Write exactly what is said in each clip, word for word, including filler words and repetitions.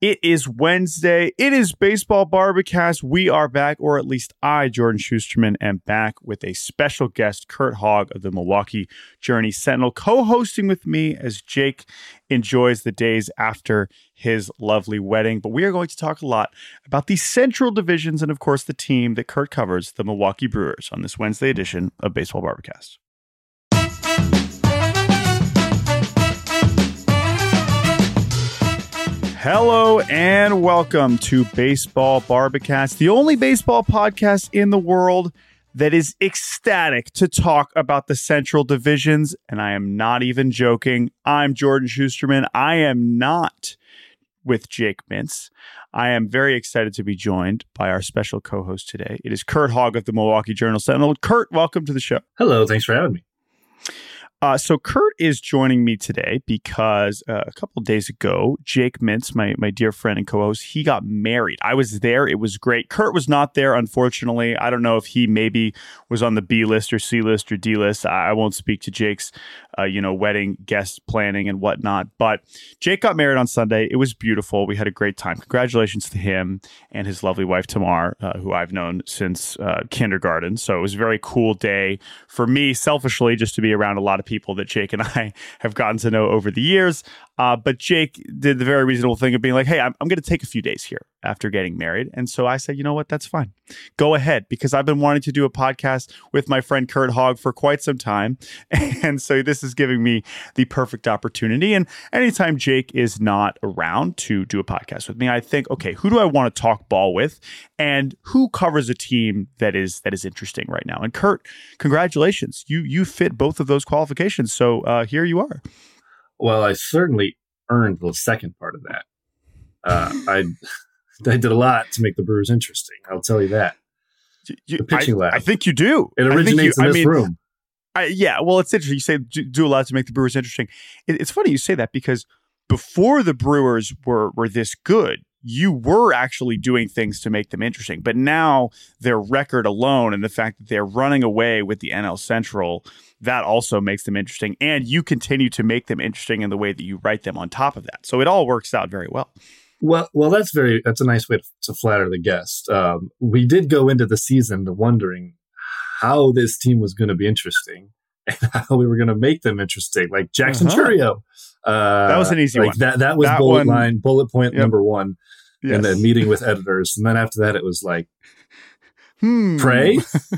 It is Wednesday. It is Baseball Barbacast. We are back, or at least I, Jordan Schusterman, am back with a special guest, Curt Hogg of the Milwaukee Journey Sentinel, co-hosting with me as Jake enjoys the days after his lovely wedding. But we are going to talk a lot about the Central Divisions and, of course, the team that Curt covers, the Milwaukee Brewers, on this Wednesday edition of Baseball Barbacast. Hello and welcome to Baseball Barbacast, the only baseball podcast in the world that is ecstatic to talk about the Central Divisions. And I am not even joking. I'm Jordan Schusterman. I am not with Jake Mintz. I am very excited to be joined by our special co-host today. It is Curt Hogg of the Milwaukee Journal Sentinel. Curt, welcome to the show. Hello. Thanks for having me. Uh, so Curt is joining me today because uh, a couple of days ago, Jake Mintz, my my dear friend and co-host, he got married. I was there. It was great. Curt was not there, unfortunately. I don't know if he maybe was on the B list or C list or D list. I, I won't speak to Jake's, uh, you know, wedding guest planning and whatnot. But Jake got married on Sunday. It was beautiful. We had a great time. Congratulations to him and his lovely wife, Tamar, uh, who I've known since uh, kindergarten. So it was a very cool day for me, selfishly, just to be around a lot of people. people that Jake and I have gotten to know over the years. Uh, but Jake did the very reasonable thing of being like, hey, I'm, I'm going to take a few days here after getting married. And so I said, you know what? That's fine. Go ahead, because I've been wanting to do a podcast with my friend Curt Hogg for quite some time. And so this is giving me the perfect opportunity. And anytime Jake is not around to do a podcast with me, I think, okay, who do I want to talk ball with? And who covers a team that is that is interesting right now? And Curt, congratulations. You you fit both of those qualifications. So uh, here you are. Well, I certainly earned the second part of that. Uh, I I did a lot to make the Brewers interesting. I'll tell you that. You, the pitching I, lab. I think you do. It originates you, in this I mean, room. I, yeah, well, it's interesting. You say do, do a lot to make the Brewers interesting. It, it's funny you say that because before the Brewers were were this good, you were actually doing things to make them interesting. But now their record alone and the fact that they're running away with the N L Central, that also makes them interesting. And you continue to make them interesting in the way that you write them on top of that. So it all works out very well. Well, well, that's very that's a nice way to, to flatter the guest. Um, we did go into the season wondering how this team was going to be interesting and how we were going to make them interesting, like Jackson uh-huh. Chourio. Uh, that was an easy like one. That that was that bullet one, line, bullet point yep. number one. Yes. And then meeting with editors. And then after that, it was like, hmm. pray?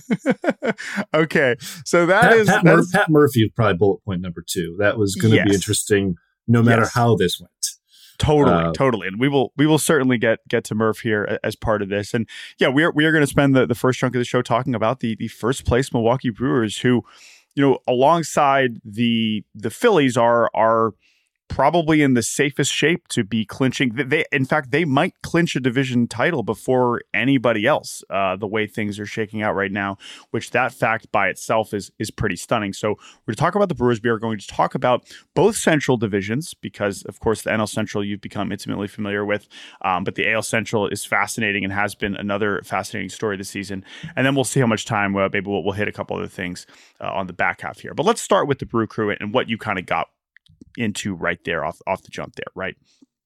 Okay. So that Pat, is... Pat, Mur- Pat Murphy is probably bullet point number two. That was going to yes. be interesting no matter yes. how this went. Totally, uh, totally. And we will we will certainly get get to Murph here as part of this. And yeah, we are we are going to spend the, the first chunk of the show talking about the the first place Milwaukee Brewers, who, you know, alongside the the Phillies are are probably in the safest shape to be clinching. They, in fact, they might clinch a division title before anybody else, uh, the way things are shaking out right now, which that fact by itself is is pretty stunning. So we're going to talk about the Brewers. We are going to talk about both Central divisions because, of course, the N L Central you've become intimately familiar with, um, but the A L Central is fascinating and has been another fascinating story this season. And then we'll see how much time, uh, maybe we'll, we'll hit a couple other things uh, on the back half here. But let's start with the Brew Crew and what you kind of got into right there off off the jump there, right?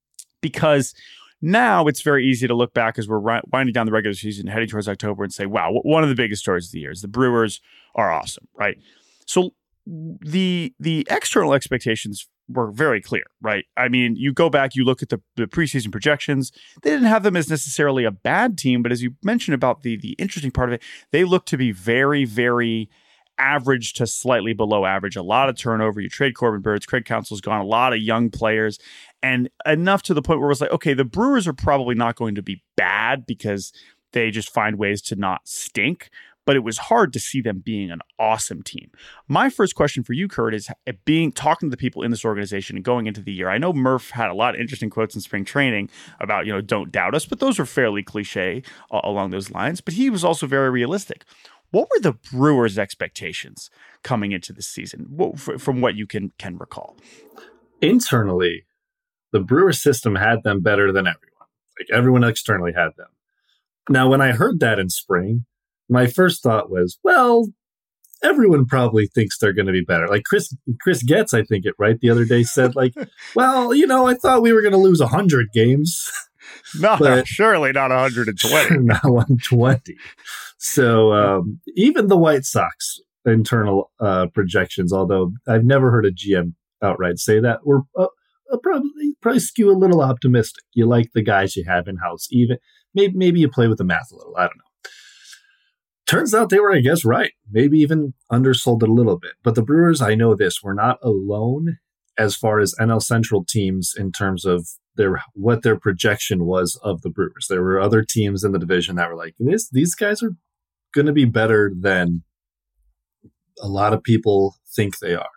Because now it's very easy to look back as we're ri- winding down the regular season, heading towards October, and say, wow, w- one of the biggest stories of the year is the Brewers are awesome, right? So the the external expectations were very clear, right? I mean, you go back, you look at the, the preseason projections, they didn't have them as necessarily a bad team, but as you mentioned about the the interesting part of it, they look to be very, very average to slightly below average. A lot of turnover. You trade Corbin Burnes, Craig Counsell's gone, a lot of young players, and enough to the point where it was like, okay, the Brewers are probably not going to be bad because they just find ways to not stink, but it was hard to see them being an awesome team. My first question for you, Curt, is being talking to the people in this organization and going into the year. I know Murph had a lot of interesting quotes in spring training about, you know, don't doubt us, but those were fairly cliche uh, along those lines, but he was also very realistic. What were the Brewers' expectations coming into the season, what, from what you can can recall? Internally, the Brewers system had them better than everyone. Like everyone externally had them. Now, when I heard that in spring, my first thought was, well, everyone probably thinks they're going to be better. Like Chris Chris Getz, I think it right the other day said, like, well, you know, I thought we were going to lose one hundred games. No, but surely not one hundred twenty. Not one twenty. So um, even the White Sox internal uh, projections, although I've never heard a G M outright say that, were uh, uh, probably probably skew a little optimistic. You like the guys you have in house, even maybe maybe you play with the math a little. I don't know. Turns out they were, I guess, right. Maybe even undersold it a little bit. But the Brewers, I know this, were not alone as far as N L Central teams in terms of their what their projection was of the Brewers. There were other teams in the division that were like, this, these guys are going to be better than a lot of people think they are.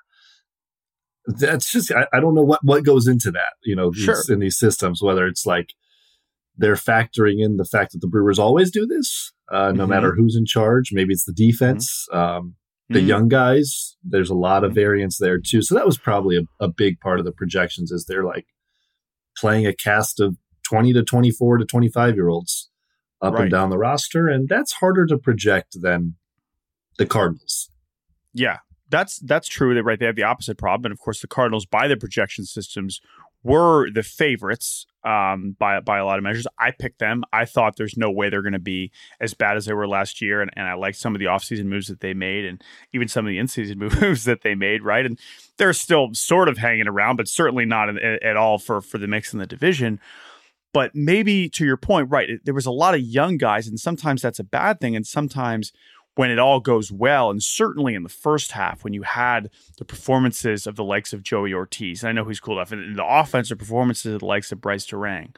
That's just, I, I don't know what, what goes into that, you know, these, Sure. in these systems, whether it's like they're factoring in the fact that the Brewers always do this, uh, no mm-hmm. matter who's in charge. Maybe it's the defense, mm-hmm. um, the mm-hmm. young guys. There's a lot of variance there too. So that was probably a, a big part of the projections, is they're like playing a cast of twenty to twenty-four to twenty-five year olds up right. and down the roster. And that's harder to project than the Cardinals. Yeah, that's, that's true. That right. They have the opposite problem. And of course the Cardinals, by the projection systems, were the favorites um, by by a lot of measures. I picked them. I thought there's no way they're going to be as bad as they were last year. And, and I liked some of the offseason moves that they made, and even some of the in-season moves that they made, right? And they're still sort of hanging around, but certainly not in, at all for, for the mix in the division. But maybe to your point, right, there was a lot of young guys, and sometimes that's a bad thing. And sometimes when it all goes well, and certainly in the first half, when you had the performances of the likes of Joey Ortiz, and I know he's cool enough, and the offensive performances of the likes of Bryce Durang,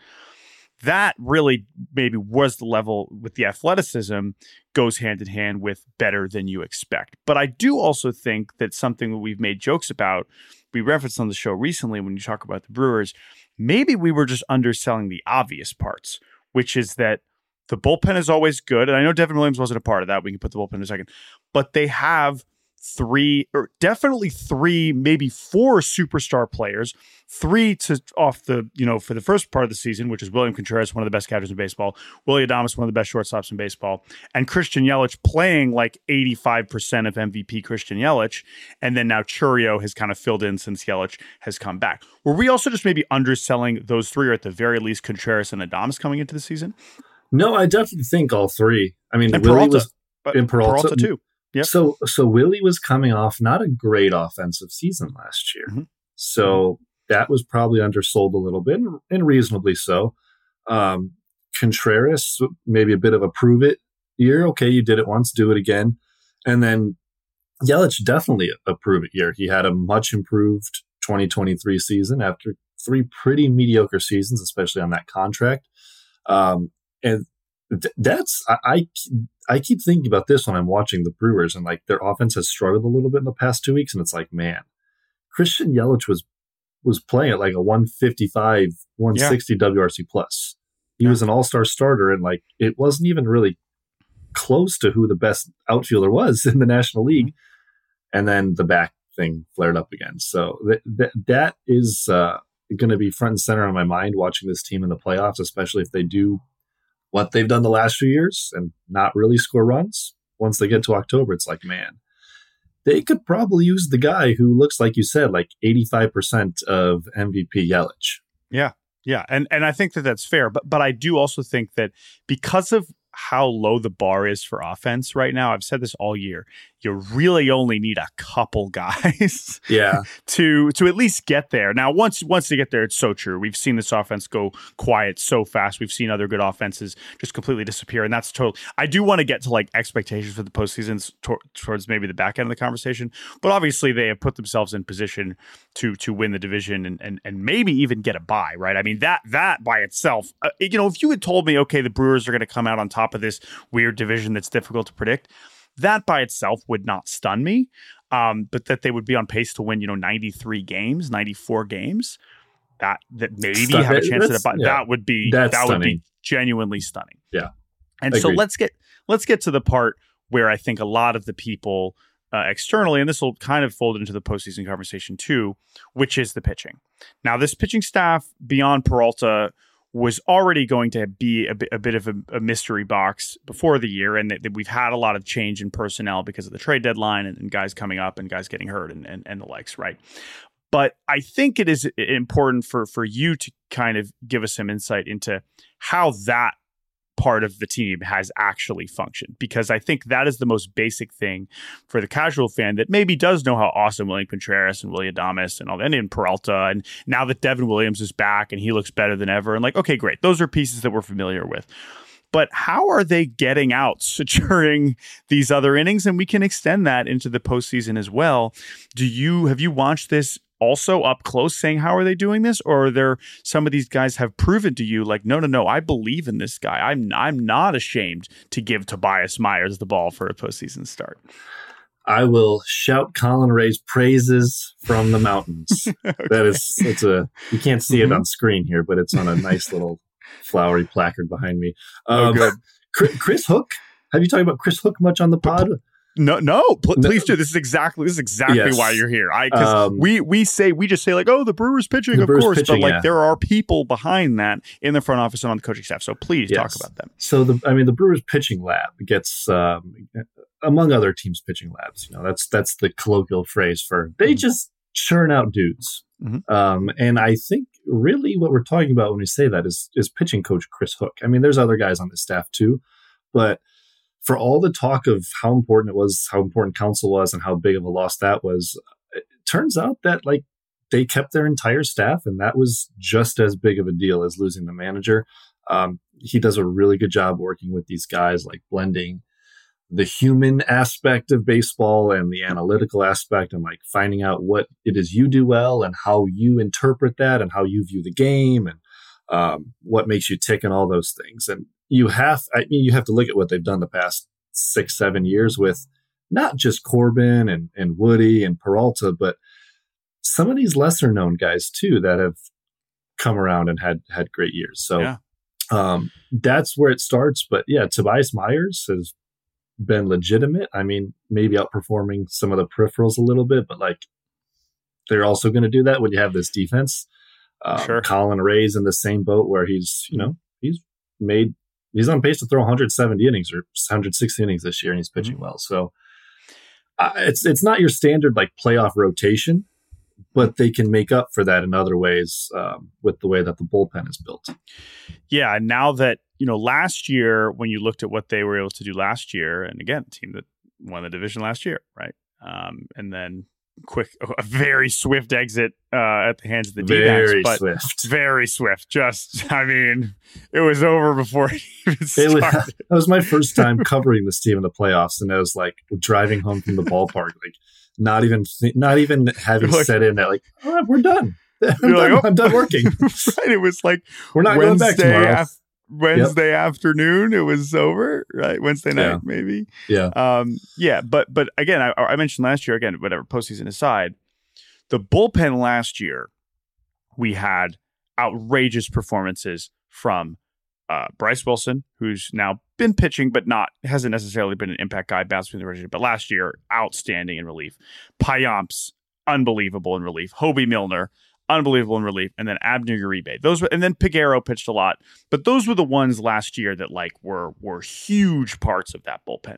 that really maybe was the level with the athleticism goes hand in hand with better than you expect. But I do also think that something that we've made jokes about, we referenced on the show recently when you talk about the Brewers, maybe we were just underselling the obvious parts, which is that the bullpen is always good. And I know Devin Williams wasn't a part of that. We can put the bullpen in a second. But they have three, or definitely three, maybe four superstar players. Three to off the, you know, for the first part of the season, which is William Contreras, one of the best catchers in baseball, Willy Adames, one of the best shortstops in baseball, and Christian Yelich playing like eighty-five percent of M V P Christian Yelich. And then now Chourio has kind of filled in since Yelich has come back. Were we also just maybe underselling those three, or at the very least Contreras and Adames coming into the season? No, I definitely think all three. I mean, and Willie Peralta, was in Peralta, Peralta too. Yep. So, so Willie was coming off not a great offensive season last year. Mm-hmm. So mm-hmm. that was probably undersold a little bit, and, and reasonably so. Um, Contreras, maybe a bit of a prove it year. Okay, you did it once, do it again. And then Yelich, definitely a prove it year. He had a much improved twenty twenty-three season after three pretty mediocre seasons, especially on that contract. Um, And th- that's, I, I I keep thinking about this when I'm watching the Brewers, and like their offense has struggled a little bit in the past two weeks. And it's like, man, Christian Yelich was, was playing at like a one fifty-five, one sixty yeah. W R C plus. He yeah. was an all-star starter, and like, it wasn't even really close to who the best outfielder was in the National League. Mm-hmm. And then the back thing flared up again. So th- th- that is uh, going to be front and center on my mind watching this team in the playoffs, especially if they do what they've done the last few years and not really score runs. Once they get to October, it's like, man, they could probably use the guy who looks, like you said, like eighty-five percent of M V P Yelich. Yeah. Yeah. And and I think that that's fair. But but I do also think that because of how low the bar is for offense right now, I've said this all year, you really only need a couple guys yeah. to to at least get there. Now, once once they get there, it's so true. We've seen this offense go quiet so fast. We've seen other good offenses just completely disappear, and that's total. I do want to get to like expectations for the postseason to, towards maybe the back end of the conversation, but obviously they have put themselves in position to to win the division and and and maybe even get a bye, right? I mean, that that by itself, uh, you know, if you had told me, okay, the Brewers are going to come out on top of this weird division that's difficult to predict, that by itself would not stun me. Um, but that they would be on pace to win, you know, ninety-three games, ninety-four games, that that maybe Stun- have a chance at a bye, yeah. that would be that's that stunning. would be genuinely stunning. Yeah. And so let's get let's get to the part where I think a lot of the people uh, externally, and this will kind of fold into the postseason conversation too, which is the pitching. Now, this pitching staff beyond Peralta was already going to be a bit, a bit of a, a mystery box before the year, and that, that we've had a lot of change in personnel because of the trade deadline and, and guys coming up and guys getting hurt and, and, and the likes, right? But I think it is important for for you to kind of give us some insight into how that part of the team has actually functioned, because I think that is the most basic thing for the casual fan that maybe does know how awesome William Contreras and Willy Adames and all that, and in Peralta, and now that Devin Williams is back and he looks better than ever, and like, okay, great, those are pieces that we're familiar with. But how are they getting outs during these other innings? And we can extend that into the postseason as well. Do you have you watched this also up close, saying how are they doing this, or are there some of these guys have proven to you like, no, no, no, I believe in this guy. I'm I'm not ashamed to give Tobias Myers the ball for a postseason start. I will shout Colin Ray's praises from the mountains. Okay. That is, it's a you can't see mm-hmm. it on screen here, but it's on a nice little flowery placard behind me. Um, oh, good. Chris Hook. Have you talked about Chris Hook much on the pod? No, no, pl- please do. This is exactly this is exactly yes. why you're here. I because um, we we say we just say like, oh, the Brewers pitching, the Brewers of course, pitching, but like yeah. there are people behind that in the front office and on the coaching staff. So please yes. talk about them. So the I mean the Brewers pitching lab gets um, among other teams' pitching labs. You know that's that's the colloquial phrase for they mm-hmm. just churn out dudes. Mm-hmm. Um, and I think really what we're talking about when we say that is is pitching coach Chris Hook. I mean, there's other guys on the staff too, but for all the talk of how important it was, how important Counsell was, and how big of a loss that was, it turns out that like they kept their entire staff, and that was just as big of a deal as losing the manager. Um, he does a really good job working with these guys, like blending the human aspect of baseball and the analytical aspect, and like finding out what it is you do well and how you interpret that and how you view the game and um, what makes you tick and all those things. And you have, I mean, you have to look at what they've done the past six, seven years with not just Corbin and, and Woody and Peralta, but some of these lesser known guys too that have come around and had, had great years. So yeah. um, that's where it starts. But yeah, Tobias Myers has been legitimate. I mean, maybe outperforming some of the peripherals a little bit, but like they're also going to do that when you have this defense. Um, sure. Colin Ray's in the same boat where he's, you know, he's made, he's on pace to throw one hundred seventy innings or one hundred sixty innings this year, and he's pitching mm-hmm. well. So uh, it's it's not your standard like playoff rotation, but they can make up for that in other ways um, with the way that the bullpen is built. Yeah, now that, you know, last year when you looked at what they were able to do last year, and again, a team that won the division last year, right? Um, and then quick, a very swift exit uh, at the hands of the D-backs. Very but swift. Very swift. Just, I mean, it was over before it even started. It was, that was my first time covering this team in the playoffs, and I was like driving home from the ballpark, like not even not even having like, set in that, like, all right, we're done. I'm done, like, oh. I'm done working. Right. It was like we're not Wednesday going back tomorrow. Af- Wednesday yep. afternoon, it was over, right? Wednesday night, yeah. maybe. Yeah. Um, yeah. But, but again, I, I mentioned last year, again, whatever, postseason aside, the bullpen last year, we had outrageous performances from uh, Bryce Wilson, who's now been pitching, but not, hasn't necessarily been an impact guy, bounced between the region, but last year, outstanding in relief. Payamps, unbelievable in relief. Hobie Milner, unbelievable in relief, and then Abner Uribe. Those were, and then Peguero pitched a lot, but those were the ones last year that like were were huge parts of that bullpen.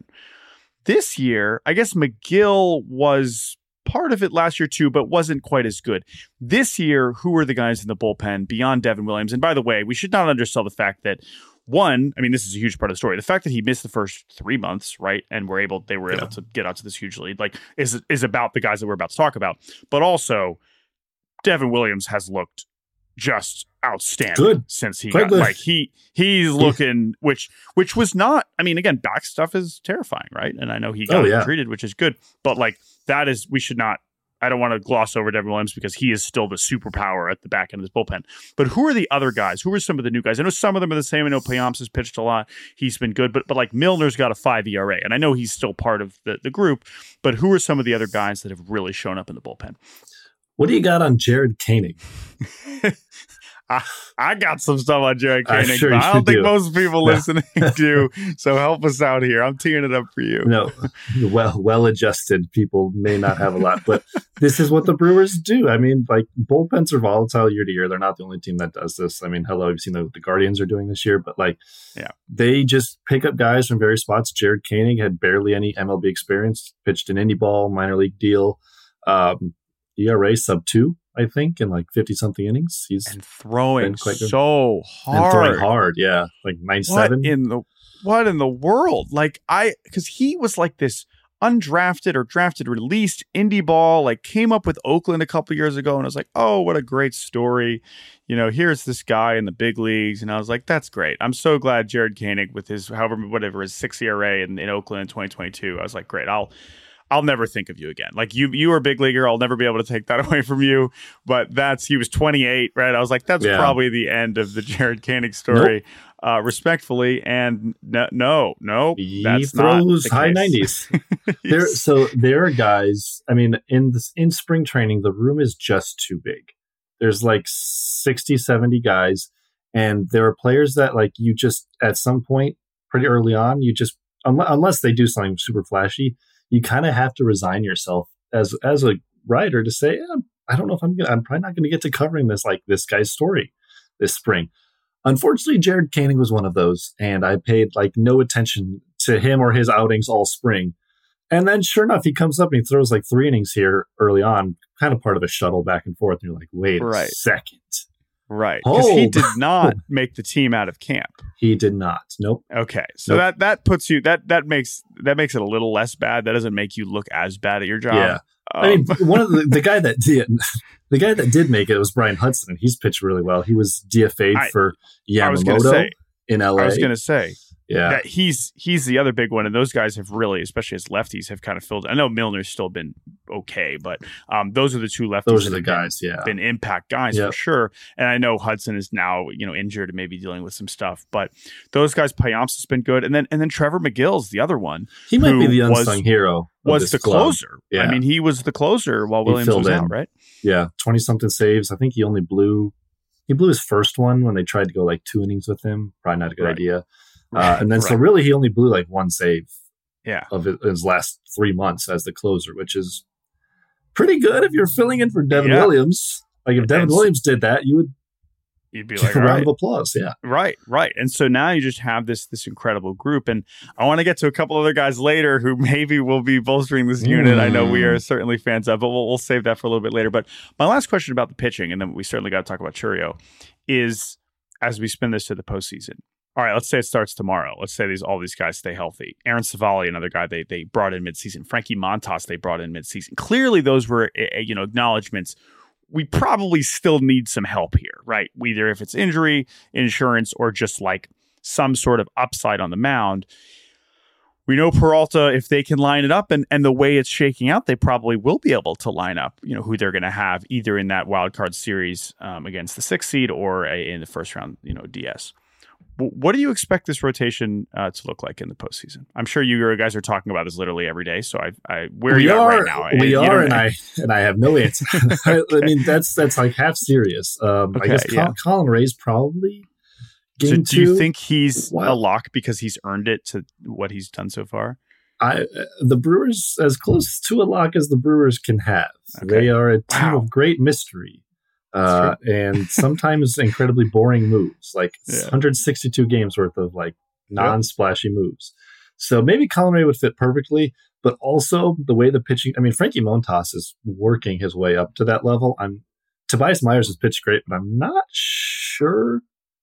This year, I guess McGill was part of it last year too, but wasn't quite as good. This year, who are the guys in the bullpen beyond Devin Williams? And by the way, we should not undersell the fact that one, I mean, this is a huge part of the story. The fact that he missed the first three months, right, and were able, they were able yeah. to get out to this huge lead, like is is about the guys that we're about to talk about, but also Devin Williams has looked just outstanding good. since he Quite got good. like he he's looking which which was not, I mean, again, back stuff is terrifying, right? And I know he got oh, yeah. treated, which is good, but like that is, we should not, I don't want to gloss over Devin Williams because he is still the superpower at the back end of this bullpen. But who are the other guys? Who are some of the new guys? I know some of them are the same. I know Payamps has pitched a lot. He's been good, but but like Milner's got a five E R A, and I know he's still part of the, the group, but who are some of the other guys that have really shown up in the bullpen? What do you got on Jared Koenig? I, I got some stuff on Jared Koenig, sure but I don't think do. most people No. listening do. So help us out here. I'm teeing it up for you. No, well, well-adjusted people may not have a lot, but this is what the Brewers do. I mean, like bullpens are volatile year to year. They're not the only team that does this. I mean, hello, you've seen what the Guardians are doing this year, but like, yeah, they just pick up guys from various spots. Jared Koenig had barely any M L B experience, pitched an indie ball, minor league deal, um, E R A sub two. I think, in like fifty something innings. He's and throwing quite good. so hard. And throwing hard, yeah. Like ninety-seven. What in the what in the world? Like I because he was like this undrafted or drafted released indie ball, like came up with Oakland a couple years ago, and I was like, oh, what a great story. You know, here's this guy in the big leagues, and I was like, that's great. I'm so glad Jared Koenig with his however whatever his six E R A in, in Oakland in twenty twenty-two. I was like, great. I'll I'll never think of you again. Like you, you were a big leaguer. I'll never be able to take that away from you. But that's he was twenty-eight, right? I was like, that's Yeah. probably the end of the Jared Koenig story, nope. uh, respectfully. And no, no, no he that's throws not the high case. nineties. there, so there are guys. I mean, in this in spring training, the room is just too big. There's like sixty, seventy guys, and there are players that like you just at some point pretty early on, you just unless, unless they do something super flashy. You kind of have to resign yourself as as a writer to say, yeah, I don't know if I'm gonna, I'm probably not going to get to covering this like this guy's story this spring. Unfortunately, Jared Koenig was one of those, and I paid like no attention to him or his outings all spring. And then, sure enough, he comes up and he throws like three innings here early on, kind of part of a shuttle back and forth. And you're like, wait right. a second. Right. Because he Hold. did not make the team out of camp. He did not. Nope. Okay. So Nope. that that puts you that that makes that makes it a little less bad. That doesn't make you look as bad at your job. Yeah. Um, I mean, one of the, the guy that did the guy that did make it was Brian Hudson, and he's pitched really well. He was D F A'd I- for I was gonna Yamamoto say, in L A. I was going to say yeah. that he's he's the other big one, and those guys have really, especially as lefties, have kind of filled. I know Milner's still been okay, but um, those are the two lefties. Those are that the have been- guys, yeah. been impact guys Yep. for sure. And I know Hudson is now you know injured and maybe dealing with some stuff, but those guys, Payamps has been good, and then and then Trevor McGill's the other one. He might who be the was- unsung hero. of Was this the club. closer? Yeah. I mean, he was the closer while He Williams filled was in. out, right? Yeah, twenty something saves. I think he only blew he blew his first one when they tried to go like two innings with him. Probably not a good Right. idea. Right, Uh, and then so right. really he only blew like one save Yeah. of his, his last three months as the closer, which is pretty good if you're filling in for Devin Yeah. Williams. Like if Devin And- Williams did that, you would You'd be give like, a all round right. of applause. Yeah. Right, right. And so now you just have this this incredible group. And I want to get to a couple other guys later who maybe will be bolstering this unit. I know we are certainly fans of, but we'll, we'll save that for a little bit later. But my last question about the pitching, and then we certainly got to talk about Churio, is as we spin this to the postseason. All right, let's say it starts tomorrow. Let's say these all these guys stay healthy. Aaron Savali, another guy they they brought in midseason. Frankie Montas, they brought in midseason. Clearly, those were uh, you know acknowledgments. We probably still need some help here, right? Either if it's injury, insurance, or just like some sort of upside on the mound. We know Peralta, if they can line it up and, and the way it's shaking out, they probably will be able to line up, you know, who they're going to have either in that wild card series um, against the sixth seed or a, in the first round, you know, D S. What do you expect this rotation uh, to look like in the postseason? I'm sure you guys are talking about this literally every day. So I, I where are we you at are, right now? We You are, don't- and I and I have no answer. I, I mean, that's that's like half serious. Um, Okay, I guess Col- yeah. Colin Ray's probably So game do two. you think he's Wow. a lock because he's earned it to what he's done so far? I, uh, the Brewers as close to a lock as the Brewers can have. Okay. They are a team Wow. of great mystery. Uh, and sometimes incredibly boring moves, like Yeah. one hundred sixty-two games worth of like non-splashy moves. So maybe Colin Ray would fit perfectly, but also the way the pitching. I mean, Frankie Montas is working his way up to that level. I'm Tobias Myers has pitched great, but I'm not sure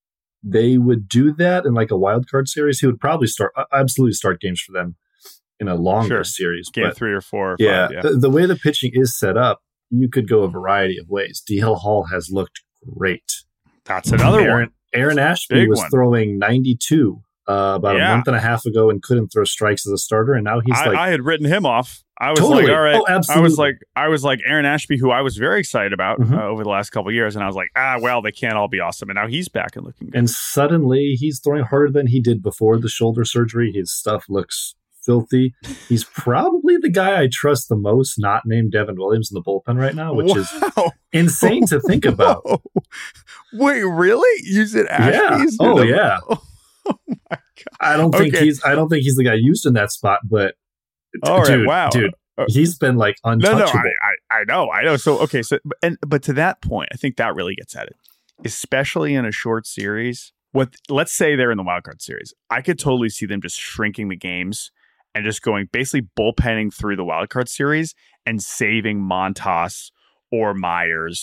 they would do that in like a wild card series. He would probably start absolutely start games for them in a longer Sure. series. Game but three or four or yeah, five. Yeah. The, the way the pitching is set up, you could go a variety of ways. D L Hall has looked great. That's another Aaron, one. Aaron Ashby Big was one. throwing ninety-two uh, about Yeah. a month and a half ago and couldn't throw strikes as a starter, and now he's I, like I had written him off. I was Totally. like, all right. Oh, I was absolutely. like, I was like Aaron Ashby, who I was very excited about Mhm. uh, over the last couple of years, and I was like, ah, well, they can't all be awesome, and now he's back and looking good. and suddenly he's throwing harder than he did before the shoulder surgery. His stuff looks filthy. He's probably the guy I trust the most, not named Devin Williams in the bullpen right now, which is Wow. insane to think about. Whoa. Wait, really? You said Yeah. Ashby's? Oh yeah. Oh my god. I don't think Okay. he's I don't think he's the guy used in that spot, but All right. dude, Wow. dude, Uh, he's been like No, untouchable. no, I, I, I know, I know. So, okay, so, and but to that point, I think that really gets at it, especially in a short series. What, let's say they're in the wild card series, I could totally see them just shrinking the games and just going basically bullpenning through the wild card series and saving Montas or Myers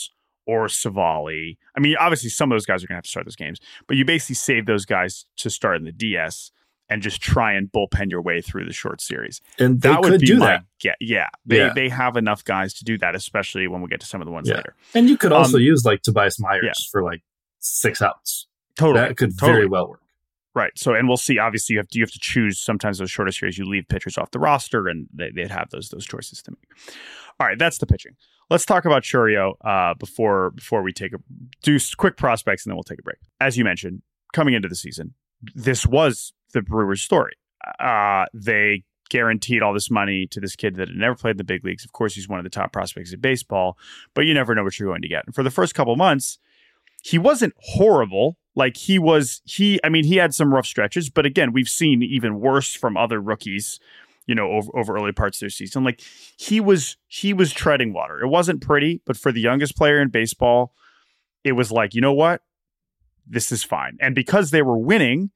or Savali. I mean, obviously some of those guys are going to have to start those games, but you basically save those guys to start in the D S and just try and bullpen your way through the short series. And they that would could be do my that. Get, yeah, they Yeah. they have enough guys to do that, especially when we get to some of the ones Yeah. later. And you could also Um, use like Tobias Myers yeah. for like six outs. Totally, That could totally. very well work. Right. So, and we'll see. Obviously, you have to you have to choose. Sometimes those shorter series, you leave pitchers off the roster, and they, they'd have those those choices to make. All right, that's the pitching. Let's talk about Chourio uh, before before we take a do quick prospects, and then we'll take a break. As you mentioned, coming into the season, this was the Brewers' story. Uh, they guaranteed all this money to this kid that had never played in the big leagues. Of course, he's one of the top prospects in baseball, but you never know what you're going to get. And for the first couple months, he wasn't horrible. Like he was, he, I mean, he had some rough stretches, but again, we've seen even worse from other rookies, you know, over, over early parts of their season. Like he was, he was treading water. It wasn't pretty, but for the youngest player in baseball, it was like, you know what? This is fine. And because they were winning,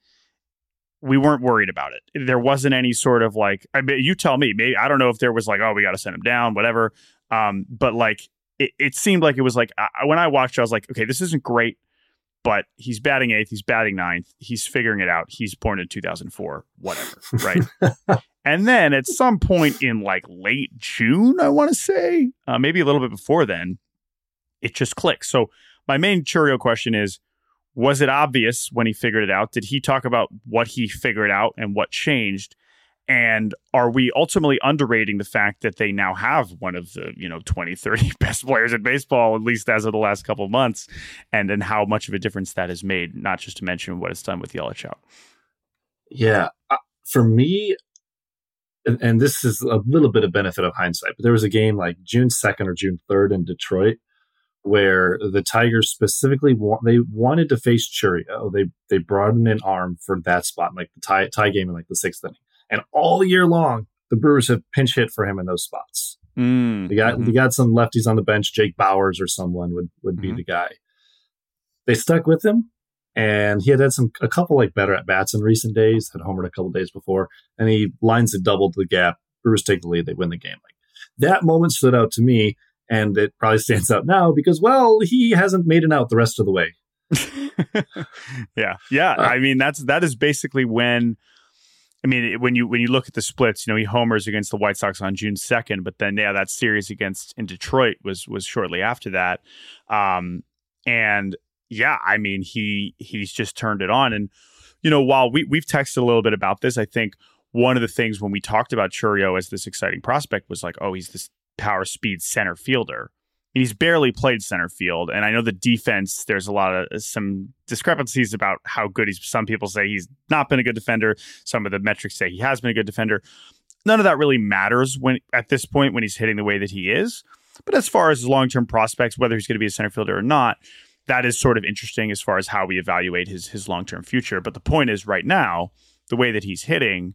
we weren't worried about it. There wasn't any sort of like, I mean, you tell me, maybe, I don't know if there was like, oh, we got to send him down, whatever. Um, but like, it, it seemed like it was like, I, when I watched, I was like, okay, this isn't great. But he's batting eighth, he's batting ninth, he's figuring it out. He's born in two thousand four, whatever, right? And then at some point in like late June, I want to say, uh, maybe a little bit before then, it just clicks. So my main Chourio question is, was it obvious when he figured it out? Did he talk about what he figured out and what changed? And are we ultimately underrating the fact that they now have one of the, you know, twenty, thirty best players in baseball, at least as of the last couple of months, and and how much of a difference that has made, not just to mention what it's done with Yelich out? Yeah. Uh, for me, and, and this is a little bit of benefit of hindsight, but there was a game like June second or June third in Detroit where the Tigers specifically want, they wanted to face Chourio. They they brought in an arm for that spot, like the tie, tie game in like the sixth inning. And all year long, the Brewers have pinch hit for him in those spots. Mm, they got mm-hmm. they got some lefties on the bench. Jake Bowers or someone would would be mm-hmm. the guy. They stuck with him, and he had had some a couple like better at bats in recent days. Had homered a couple days before, and he lines it double to the gap. Brewers take the lead. They win the game. Like that moment stood out to me, and it probably stands out now because well, he hasn't made it out the rest of the way. yeah, yeah. Uh, I mean, that's that is basically when. I mean, when you when you look at the splits, you know, he homers against the White Sox on June second, but then yeah, that series against in Detroit was was shortly after that. Um, and yeah, I mean, he he's just turned it on. And you know, while we we've texted a little bit about this, I think one of the things when we talked about Chourio as this exciting prospect was like, oh, he's this power speed center fielder. And he's barely played center field. And I know the defense, there's a lot of some discrepancies about how good he's. Some people say he's not been a good defender. Some of the metrics say he has been a good defender. None of that really matters when at this point when he's hitting the way that he is. But as far as long-term prospects, whether he's going to be a center fielder or not, that is sort of interesting as far as how we evaluate his his long-term future. But the point is right now, the way that he's hitting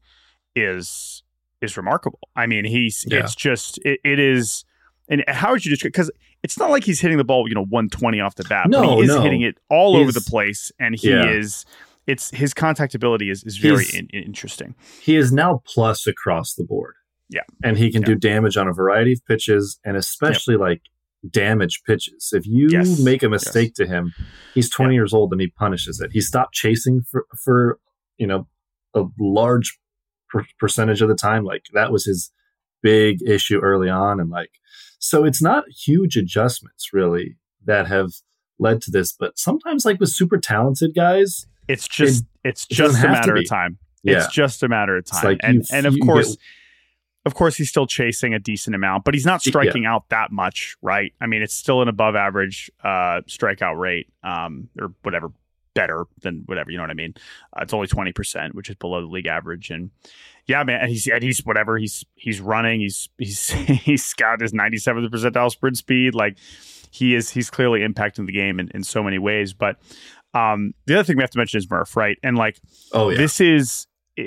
is is remarkable. I mean, he's yeah. it's just it, it is. And how would you describe? Because it's not like he's hitting the ball, you know, one twenty off the bat. No, but he is no. hitting it all he's, over the place, and he yeah. is. It's his contactability is is very in, interesting. He is now plus across the board. Yeah, and he can yeah. do damage on a variety of pitches, and especially yep. like damage pitches. If you yes. make a mistake yes. to him, he's twenty yeah. years old and he punishes it. He stopped chasing for for you know a large per- percentage of the time. Like that was his big issue early on, and like. So it's not huge adjustments really that have led to this, but sometimes like with super talented guys, it's just it, it's it just a matter of time. Yeah. It's just a matter of time. Like and you, and of you course, get, of course, he's still chasing a decent amount, but he's not striking yeah. out that much, right? I mean, it's still an above average uh, strikeout rate, um, or whatever, better than whatever. You know what I mean? Uh, it's only twenty percent, which is below the league average, and. Yeah, man, and he's and he's whatever he's he's running. He's he's he's got his ninety-seventh percentile sprint speed. Like he is, he's clearly impacting the game in, in so many ways. But um, the other thing we have to mention is Murph, right? And like, oh yeah, this is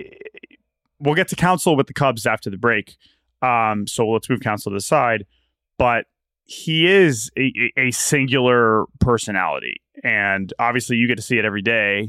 we'll get to Counsell with the Cubs after the break. Um, so let's move Counsell to the side. But he is a, a singular personality, and obviously you get to see it every day.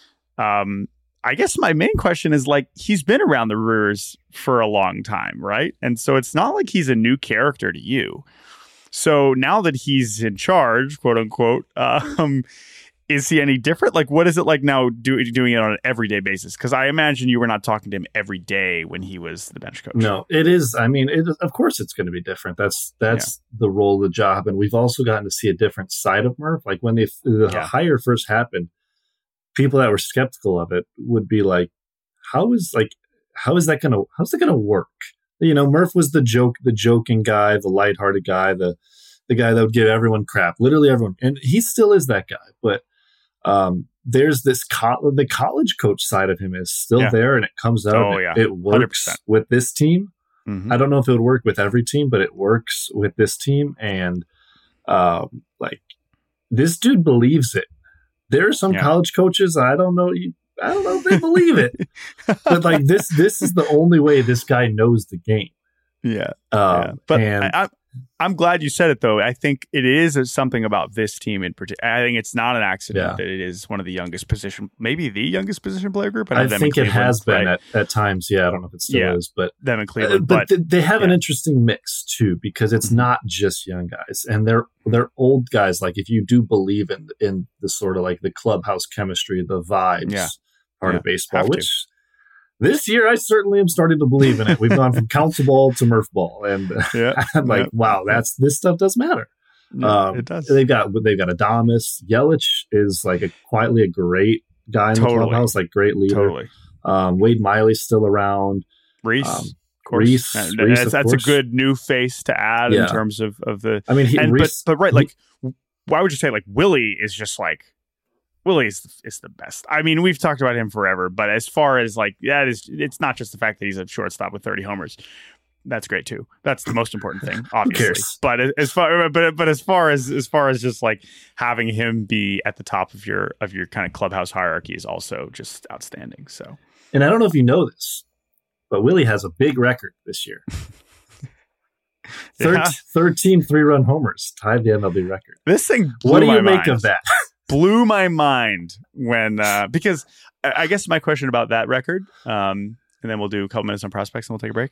Um. I guess my main question is like, he's been around the Brewers for a long time, right? And so it's not like he's a new character to you. So now that he's in charge, quote unquote, um, is he any different? Like, what is it like now do, doing it on an everyday basis? Because I imagine you were not talking to him every day when he was the bench coach. No, it is. I mean, it, of course it's going to be different. That's that's yeah. the role of the job. And we've also gotten to see a different side of Murph. Like when they, the yeah. hire first happened, people that were skeptical of it would be like, how is like, how is that going to, how's it going to work? You know, Murph was the joke, the joking guy, the lighthearted guy, the, the guy that would give everyone crap, literally everyone. And he still is that guy. But Um, there's this co- the college coach side of him is still yeah. there, and it comes out. Oh, yeah. It works one hundred percent with this team. Mm-hmm. I don't know if it would work with every team, but it works with this team. And um, like this dude believes it. There are some yeah. college coaches I don't know. I don't know if they believe it, but like this, this is the only way this guy knows the game. Yeah, um, yeah. But and, I, I, I'm glad you said it, though. I think it is something about this team in particular. I think it's not an accident yeah. that it is one of the youngest position, maybe the youngest position player group. I think it has been right? at, at times. Yeah, I don't know if it still yeah, is, but them in Cleveland. Uh, but, but they have yeah. an interesting mix too, because it's mm-hmm. not just young guys, and they're they're old guys. Like if you do believe in in the sort of like the clubhouse chemistry, the vibes yeah. part yeah. of baseball, which. This year, I certainly am starting to believe in it. We've gone from council ball to Murph ball, and yeah, I'm like, yeah. wow, that's this stuff does matter. Yeah, um, it does. They've got they've got Adames. Yelich is like a quietly a great guy in totally. the clubhouse, like great leader. Totally. Um, Wade Miley's still around. Reese, um, of course. Reese, that, Reese that's, of that's course. a good new face to add yeah. in terms of of the. I mean, he, and, Reese, but but right, like, why would you say like Willie is just like. Willie is, is the best. I mean, we've talked about him forever, but as far as like that is, it's not just the fact that he's a shortstop with thirty homers. That's great too. That's the most important thing, obviously. But as far, but but as far as as far as just like having him be at the top of your of your kind of clubhouse hierarchy is also just outstanding. So, and I don't know if you know this, but Willie has a big record this year. yeah. thirteen three-run homers tied the M L B record. This thing. Blew what do my you make mind. of that? Blew my mind when uh, because I guess my question about that record, um, and then we'll do a couple minutes on prospects and we'll take a break.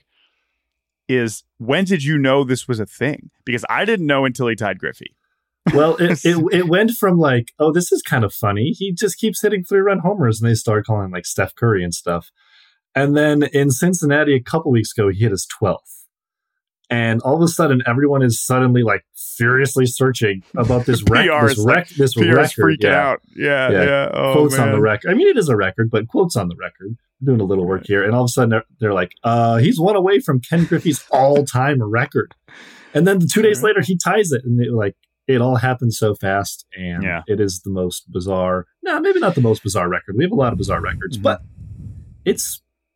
Is when did you know this was a thing? Because I didn't know until he tied Griffey. Well, it, it it went from like, oh, this is kind of funny. He just keeps hitting three run homers, and they started calling him like Steph Curry and stuff. And then in Cincinnati a couple weeks ago, he hit his twelfth. And all of a sudden, everyone is suddenly like furiously searching about this, rec- this, rec- like, this P R's record. Freaking yeah. out. Yeah, yeah. yeah. Oh, quotes man. on the record. I mean, it is a record, but quotes on the record. I'm doing a little work here. And all of a sudden, they're, they're like, uh, he's one away from Ken Griffey's all-time record. And then two days later, he ties it. And it, like, it all happened so fast. And yeah. it is the most bizarre. No, maybe not the most bizarre record. We have a lot of bizarre records, mm-hmm. but it's.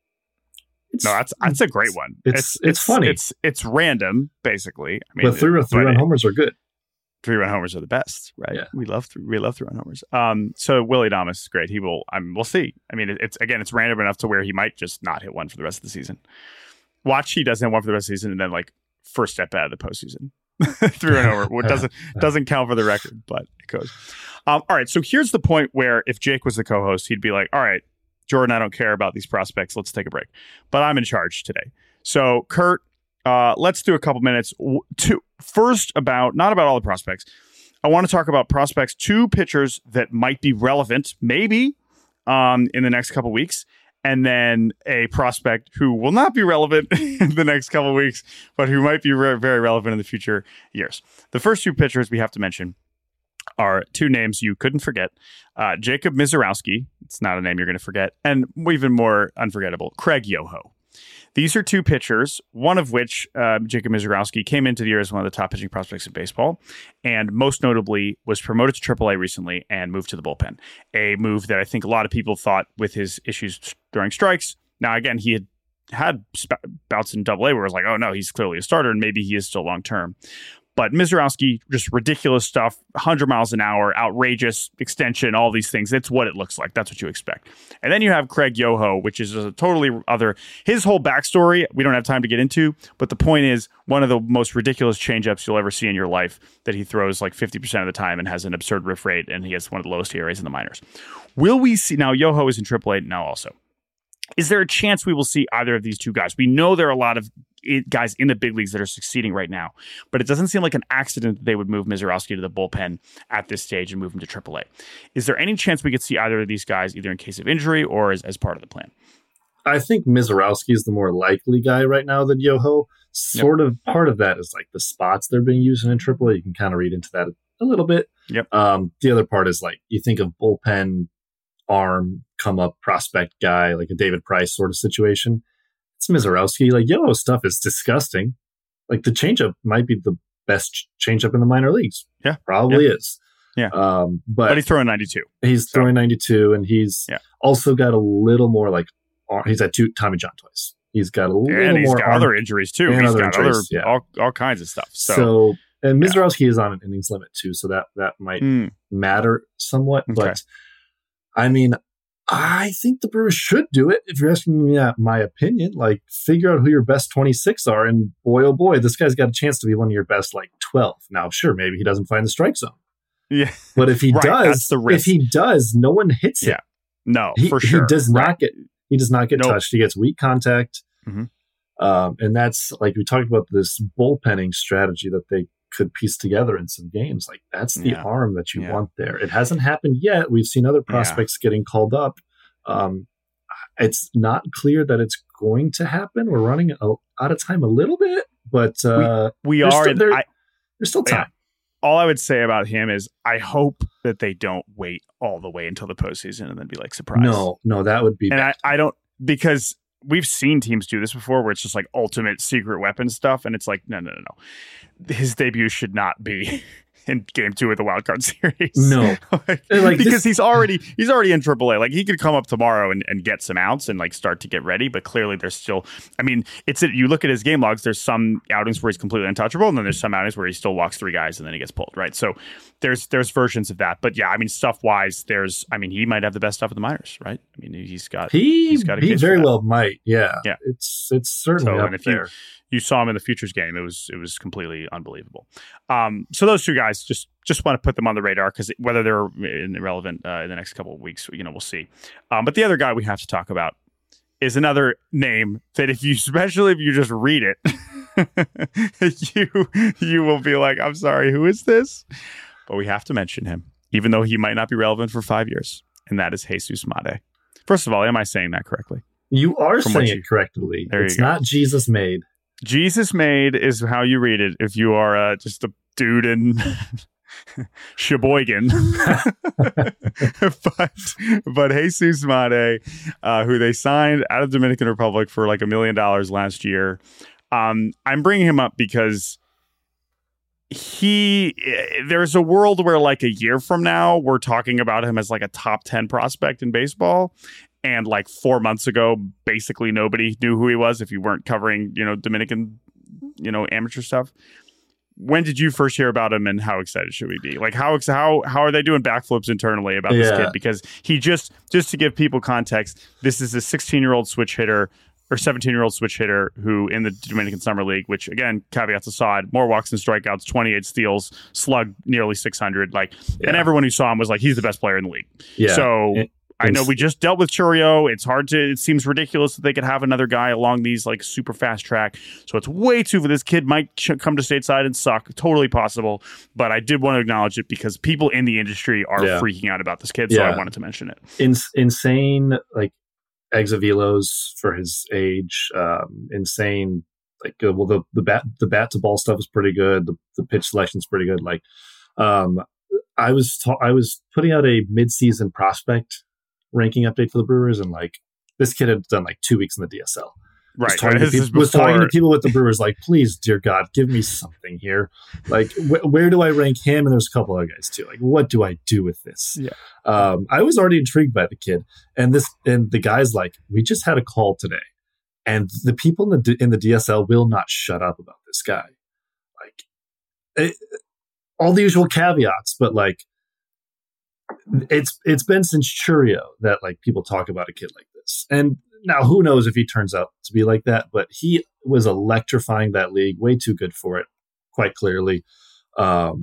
It's, no, that's that's a great one. It's it's, it's, it's funny. It's it's random, basically. I mean, but three three run homers are good. Three run homers are the best, right? Yeah. We love three, we love three run homers. Um, so Willie Adames is great. He will. I mean, we'll see. I mean, it, it's again, it's random enough to where he might just not hit one for the rest of the season. Watch, he doesn't hit one for the rest of the season, and then like first step out of the postseason, three run homer. What doesn't doesn't count for the record, but it goes. Um, all right. So here's the point where if Jake was the co-host, he'd be like, all right, Jordan, I don't care about these prospects. Let's take a break. But I'm in charge today. So, Kurt, uh, let's do a couple minutes. To, first, about not about all the prospects. I want to talk about prospects, two pitchers that might be relevant, maybe, um, in the next couple weeks. And then a prospect who will not be relevant in the next couple weeks, but who might be re- very relevant in the future years. The first two pitchers we have to mention are two names you couldn't forget. Uh, Jacob Misiorowski, it's not a name you're going to forget, and even more unforgettable, Craig Yoho. These are two pitchers, one of which, uh, Jacob Misiorowski, came into the year as one of the top pitching prospects in baseball, and most notably was promoted to triple A recently and moved to the bullpen. A move that I think a lot of people thought with his issues during strikes. Now, again, he had had sp- bouts in double A where it was like, oh no, he's clearly a starter, and maybe he is still long-term. But Misiorowski, just ridiculous stuff, one hundred miles an hour, outrageous extension, all these things. It's what it looks like. That's what you expect. And then you have Craig Yoho, which is a totally other. His whole backstory, we don't have time to get into. But the point is, one of the most ridiculous changeups you'll ever see in your life that he throws like fifty percent of the time and has an absurd riff rate. And he has one of the lowest E R As in the minors. Will we see? Now, Yoho is in triple A now also. Is there a chance we will see either of these two guys? We know there are a lot of it, guys in the big leagues that are succeeding right now. But it doesn't seem like an accident that they would move Mizorowski to the bullpen at this stage and move him to triple A. Is there any chance we could see either of these guys either in case of injury or as, as part of the plan? I think Mizorowski is the more likely guy right now than Yoho. Sort yep. of part of that is like the spots they're being used in triple A. You can kind of read into that a little bit. Yep. Um, the other part is like you think of bullpen arm, come up prospect guy, like a David Price sort of situation. It's Mizorowski. Like Yoho stuff is disgusting. Like the changeup might be the best changeup in the minor leagues. Yeah. Probably yeah. is. Yeah. Um, but, but he's throwing ninety-two. He's so. throwing ninety-two, and he's yeah. also got a little more like he's had two Tommy John twice. He's got a little and he's more got arm, other injuries too. And he's other got injuries, other yeah. all, all kinds of stuff. So, so and Mizorowski yeah. is on an innings limit too, so that that might mm. matter somewhat. Okay. But I mean, I think the Brewers should do it. If you're asking me uh, my opinion, like figure out who your best twenty-six are, and boy oh boy, this guy's got a chance to be one of your best like twelve. Now, sure, maybe he doesn't find the strike zone. Yeah, but if he right, does, if he does, no one hits him. Yeah, no, he, for sure. He does not right. get. He does not get nope. touched. He gets weak contact. Mm-hmm. Um, and that's like we talked about this bullpenning strategy that they could piece together in some games. Like that's the yeah. arm that you yeah. want there. It hasn't happened yet. We've seen other prospects yeah. getting called up. Um, it's not clear that it's going to happen. We're running a, out of time a little bit, but uh, we, we are. Still, there, I, there's still time. Yeah. All I would say about him is I hope that they don't wait all the way until the postseason and then be like surprised. No, no, that would be. And bad. I, I don't because. We've seen teams do this before where it's just like ultimate secret weapon stuff. And it's like, no, no, no, no. His debut should not be in game two of the wild card series. No. like, like because this- he's already he's already in triple A. Like he could come up tomorrow and, and get some outs and like start to get ready. But clearly there's still, I mean, it's you look at his game logs, there's some outings where he's completely untouchable. And then there's some outings where he still walks three guys and then he gets pulled. Right. So there's there's versions of that. But yeah, I mean, stuff wise, there's, I mean, he might have the best stuff in the minors. Right. I mean, he's got, he, he's got a he case very for that. well might. Yeah. Yeah. It's, it's certainly so, up and if there. You, you saw him in the futures game. It was it was completely unbelievable. Um, so those two guys, just just want to put them on the radar because whether they're irrelevant uh, in the next couple of weeks, you know, we'll see. Um, but the other guy we have to talk about is another name that if you, especially if you just read it, you you will be like, I'm sorry, who is this? But we have to mention him, even though he might not be relevant for five years, and that is Jesus Made. First of all, am I saying that correctly? You are From saying you, it correctly. There it's you go. not Jesus made. Jesus made is how you read it if you are uh, just a dude in Sheboygan. but but Jesus Made, uh, who they signed out of Dominican Republic for like a million dollars last year. Um, I'm bringing him up because he there's a world where like a year from now we're talking about him as like a top ten prospect in baseball. And like four months ago, basically nobody knew who he was if you weren't covering, you know, Dominican, you know, amateur stuff. When did you first hear about him and how excited should we be? Like how how how are they doing backflips internally about this yeah. kid? Because he just, just to give people context, this is a sixteen-year-old switch hitter or seventeen-year-old switch hitter who in the Dominican Summer League, which again, caveats aside, more walks and strikeouts, twenty-eight steals, slugged nearly six hundred. Like, yeah. and everyone who saw him was like, he's the best player in the league. Yeah. So... It- I know we just dealt with Churio. It's hard to, it seems ridiculous that they could have another guy along these like super fast track. So it's way too, this kid might ch- come to stateside and suck. Totally possible. But I did want to acknowledge it because people in the industry are yeah. freaking out about this kid. So yeah. I wanted to mention it. In- insane, like exavelos for his age. Um, insane. Like, uh, well, the, the bat, the bat to ball stuff is pretty good. The, the pitch selection is pretty good. Like, um, I was, ta- I was putting out a mid-season prospect ranking update for the Brewers, and like this kid had done like two weeks in the D S L. Right, was talking, right. to, people, was talking to people with the Brewers like, please, dear God, give me something here. Like, wh- where do I rank him? And there's a couple other guys too. Like, what do I do with this? Yeah. Um, I was already intrigued by the kid, and this, and the guy's like, we just had a call today, and the people in the in the D S L will not shut up about this guy. Like, it, all the usual caveats, but like. It's it's been since Churio that like people talk about a kid like this, and now who knows if he turns out to be like that? But he was electrifying that league, way too good for it, quite clearly. Um,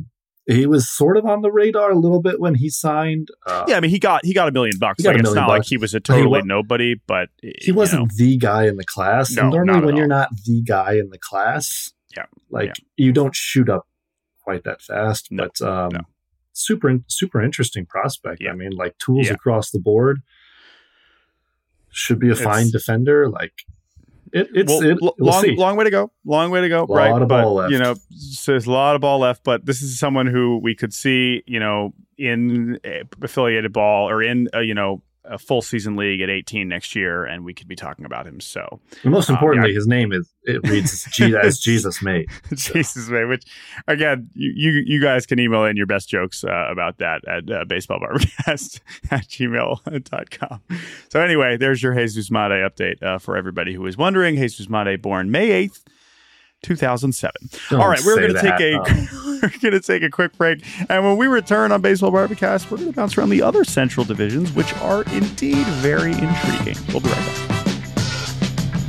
he was sort of on the radar a little bit when he signed. Uh, yeah, I mean, he got he got a million bucks. He got like, a it's million not bucks. like he was a But he totally wa- nobody, but he wasn't you know, the guy in the class. No, and normally, not at when you're all. not the guy in the class, Yeah. like Yeah. you don't shoot up quite that fast. No, But um, no. super, super interesting prospect. Yeah. I mean, like tools Yeah. across the board. Should be a It's- fine defender. Like it, it's well, it, l- we'll long, see. long way to go. Long way to go. Lot right. of but, ball left. you know, so there's a lot of ball left, but this is someone who we could see, you know, in uh, affiliated ball or in, uh, you know, a full season league at eighteen next year, and we could be talking about him. So, And most um, importantly, yeah. his name is it reads as, Je- as Jesus made. Jesus, man. Which, again, you, you you guys can email in your best jokes uh, about that at uh, baseballbarbacast at gmail dot com. So anyway, there's your Jesus Mate update uh, for everybody who is wondering. Jesus Mate, born May eighth, two thousand seven. Don't All right, we're say going to take that. a Um, we're going to take a quick break, and when we return on Baseball Barbacast, we're going to bounce around the other Central divisions, which are indeed very intriguing. We'll be right back.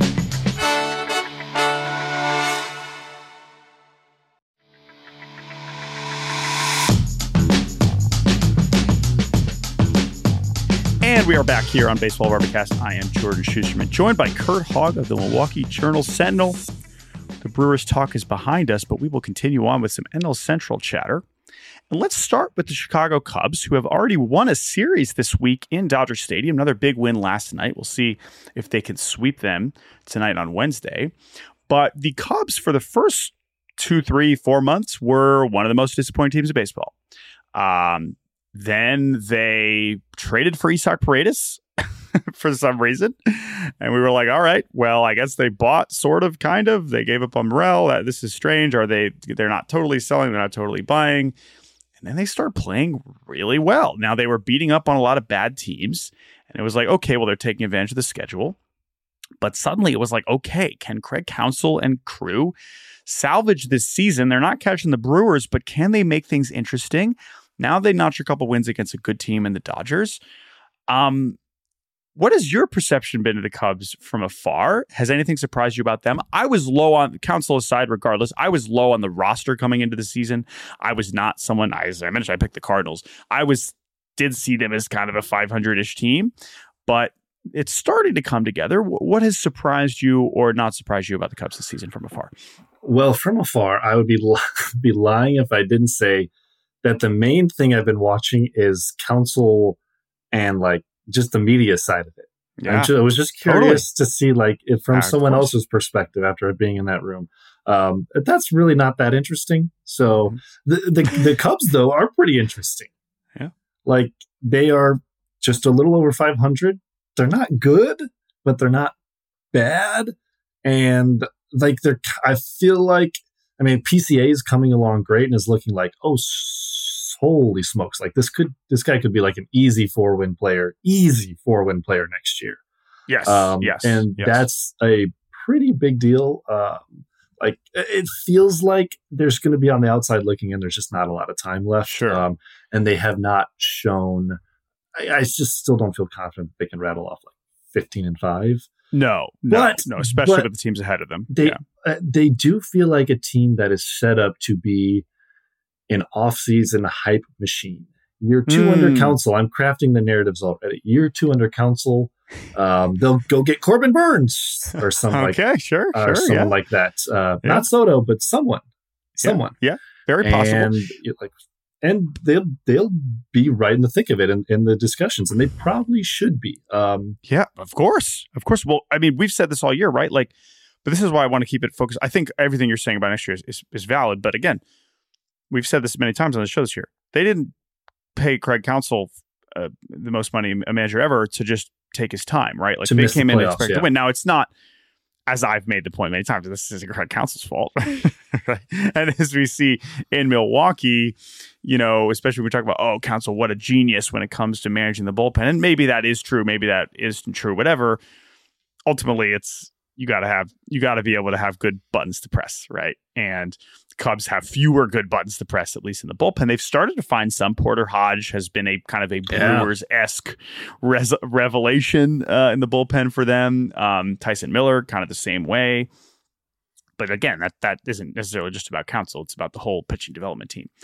And we are back here on Baseball Barbacast. I am Jordan Schusterman, joined by Kurt Hogg of the Milwaukee Journal Sentinel. The Brewers talk is behind us, but we will continue on with some N L Central chatter. And let's start with the Chicago Cubs, who have already won a series this week in Dodger Stadium. Another big win last night. We'll see if they can sweep them tonight on Wednesday. But the Cubs, for the first two, three, four months, were one of the most disappointing teams in baseball. Um, then they traded for Isaac Paredes for some reason. And we were like, all right, well, I guess they bought sort of, kind of. They gave up on Morel. Uh, this is strange. Are they, they're not totally selling. They're not totally buying. And then they start playing really well. Now they were beating up on a lot of bad teams. And it was like, okay, well, they're taking advantage of the schedule. But suddenly it was like, okay, can Craig Counsell and crew salvage this season? They're not catching the Brewers, but can they make things interesting? Now they notch a couple wins against a good team in the Dodgers. Um, what has your perception been of the Cubs from afar? Has anything surprised you about them? I was low on Counsell aside, regardless. I was low on the roster coming into the season. I was not someone, as I mentioned, I picked the Cardinals. I was did see them as kind of a five hundred-ish team, but it's starting to come together. What has surprised you or not surprised you about the Cubs this season from afar? Well, from afar, I would be li- be lying if I didn't say that the main thing I've been watching is Counsell and like just the media side of it. Yeah, ju- I was just curious totally. to see like if from yeah, someone else's perspective after being in that room. Um, that's really not that interesting. So mm-hmm. the, the the Cubs though are pretty interesting. Yeah, like they are just a little over five hundred. They're not good, but they're not bad, and like they're. I feel like I mean P C A is coming along great and is looking like oh. Holy smokes! Like this could this guy could be like an easy four win player, easy four win player next year. Yes, um, yes, and yes. that's a pretty big deal. Um, like it feels like there's going to be on the outside looking in. There's just not a lot of time left. Sure, um, and they have not shown. I, I just still don't feel confident they can rattle off like fifteen and five. No, no, but, no, especially but with the teams ahead of them. They yeah. uh, they do feel like a team that is set up to be an off-season hype machine. Year two mm. under Counsell. I'm crafting the narratives already. Year two under Counsell. Um, they'll go get Corbin Burns or something okay, like sure, uh, sure, or someone yeah. like that. Uh, yeah. Not Soto, but someone, someone. Yeah, yeah. Very possible. And like, and they'll they'll be right in the thick of it in, in the discussions, and they probably should be. Um, yeah, of course, of course. Well, I mean, we've said this all year, right? Like, but this is why I want to keep it focused. I think everything you're saying about next year is, is, is valid, but again. We've said this many times on the show this year. They didn't pay Craig Counsell uh, the most money a manager ever to just take his time, right? Like to they came the in playoffs, expecting yeah. to win. Now it's not, as I've made the point many times, this isn't Craig Counsell's fault. Right? And as we see in Milwaukee, you know, especially when we talk about, oh, Counsell, what a genius when it comes to managing the bullpen. And maybe that is true. Maybe that isn't true, whatever. Ultimately, it's, you got to have, you got to be able to have good buttons to press, right? And the Cubs have fewer good buttons to press, at least in the bullpen. They've started to find some. Porter Hodge has been a kind of a yeah. Brewers-esque res- revelation uh, in the bullpen for them. Um, Tyson Miller, kind of the same way. But again, that that isn't necessarily just about Counsell. It's about the whole pitching development team.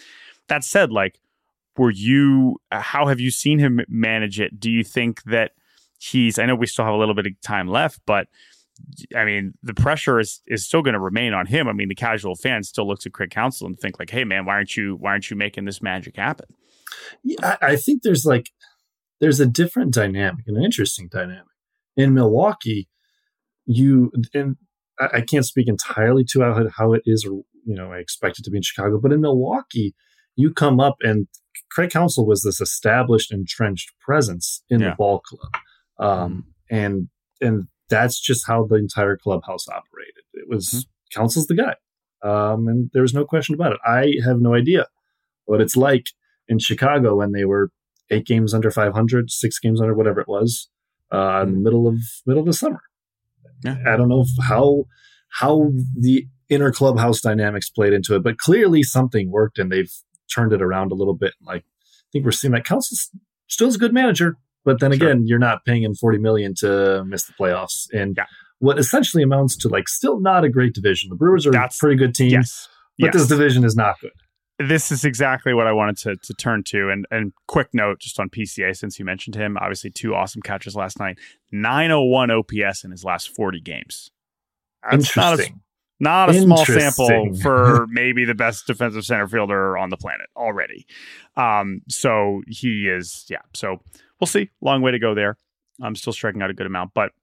that said, like, were you, how have you seen him manage it? Do you think that he's, I know we still have a little bit of time left, but I mean, the pressure is is still going to remain on him. I mean, the casual fan still looks at Craig Counsell and think like, hey man, why aren't you, why aren't you making this magic happen? Yeah, I, I think there's like, there's a different dynamic, an interesting dynamic. In Milwaukee, you, and I, I can't speak entirely to how, how it is, or, you know, I expect it to be in Chicago, but in Milwaukee, you come up and Craig Counsell was this established, entrenched presence in yeah. the ball club. Um, mm-hmm. And, and that's just how the entire clubhouse operated. It was mm-hmm. Counsell's the guy. Um, and there was no question about it. I have no idea what it's like in Chicago when they were eight games under five hundred, six games under whatever it was, uh, mm-hmm. in the middle of middle of the summer. Yeah. I don't know how how the inner clubhouse dynamics played into it, but clearly something worked and they've turned it around a little bit. Like I think we're seeing that Counsell still is a good manager, but then sure. again, you're not paying him forty million dollars to miss the playoffs, and yeah. what essentially amounts to like still not a great division. The Brewers are That's, a pretty good team, yes. but yes. this division is not good. This is exactly what I wanted to to turn to. And and quick note just on P C A, since you mentioned him, obviously two awesome catches last night. nine oh one O P S in his last forty games. That's Interesting. Not a, not a small sample for maybe the best defensive center fielder on the planet already. Um, so he is, yeah. So we'll see. Long way to go there. I'm still striking out a good amount. But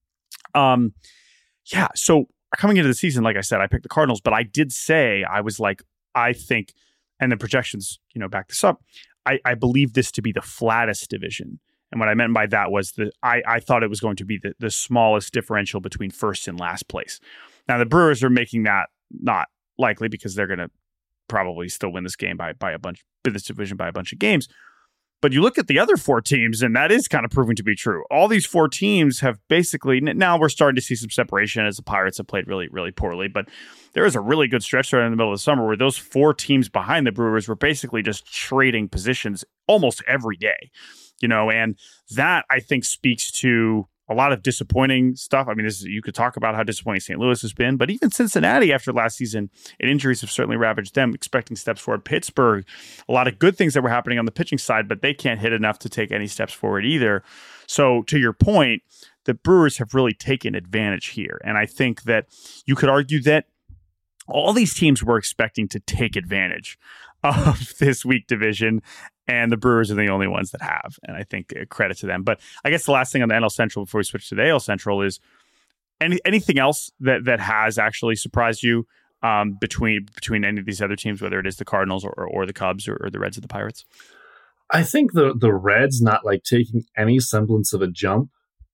um, yeah, so coming into the season, like I said, I picked the Cardinals, but I did say, I was like, I think, and the projections, you know, back this up. I, I believe this to be the flattest division. And what I meant by that was that I, I thought it was going to be the, the smallest differential between first and last place. Now, the Brewers are making that not likely because they're going to probably still win this game by, by a bunch, this division by a bunch of games. But you look at the other four teams, and that is kind of proving to be true. All these four teams have basically, now we're starting to see some separation as the Pirates have played really, really poorly. But there was a really good stretch there in the middle of the summer where those four teams behind the Brewers were basically just trading positions almost every day. You know, and that I think speaks to a lot of disappointing stuff. I mean, this is, you could talk about how disappointing Saint Louis has been, but even Cincinnati after last season, and injuries have certainly ravaged them, expecting steps forward. Pittsburgh, a lot of good things that were happening on the pitching side, but they can't hit enough to take any steps forward either. So to your point, the Brewers have really taken advantage here. And I think that you could argue that all these teams were expecting to take advantage of this weak division, and the Brewers are the only ones that have. And I think uh, credit to them. But I guess the last thing on the N L Central before we switch to the A L Central is any anything else that that has actually surprised you um, between between any of these other teams, whether it is the Cardinals or, or the Cubs or, or the Reds or the Pirates? I think the the Reds not like taking any semblance of a jump.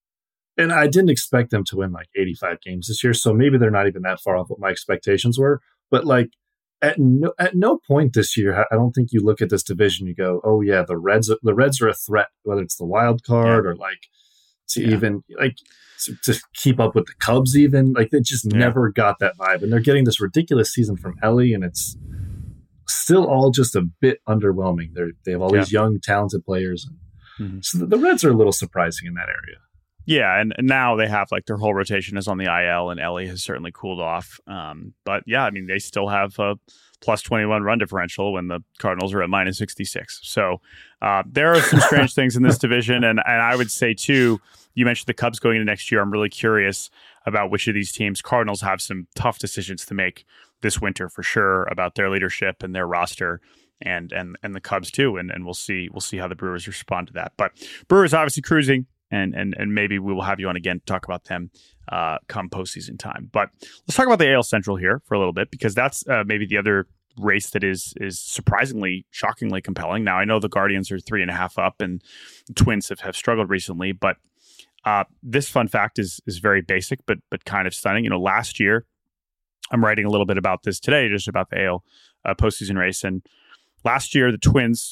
And I didn't expect them to win like eighty-five games this year, so maybe they're not even that far off what my expectations were. But like at no at no point this year, I don't think you look at this division, you go, "Oh yeah, the Reds the Reds are a threat," whether it's the wild card yeah. or like to yeah. even like to, to keep up with the Cubs. Even like they just yeah. never got that vibe, and they're getting this ridiculous season from Ellie, and it's still all just a bit underwhelming. They they have all yeah. these young, talented players, and mm-hmm. so the Reds are a little surprising in that area. Yeah, and, and now they have like their whole rotation is on the I L, and Ellie has certainly cooled off. Um, but yeah, I mean, they still have a plus twenty-one run differential when the Cardinals are at minus sixty-six. So uh, there are some strange things in this division. And, and I would say, too, you mentioned the Cubs going into next year. I'm really curious about which of these teams. Cardinals have some tough decisions to make this winter for sure about their leadership and their roster. And and and the Cubs, too. And, and we'll see we'll see how the Brewers respond to that. But Brewers obviously cruising. And and and maybe we will have you on again to talk about them uh, come postseason time. But let's talk about the A L Central here for a little bit, because that's uh, maybe the other race that is is surprisingly, shockingly compelling. Now, I know the Guardians are three and a half up, and the Twins have, have struggled recently. But uh, this fun fact is is very basic, but but kind of stunning. You know, last year, I'm writing a little bit about this today, just about the A L uh, postseason race. And last year, the Twins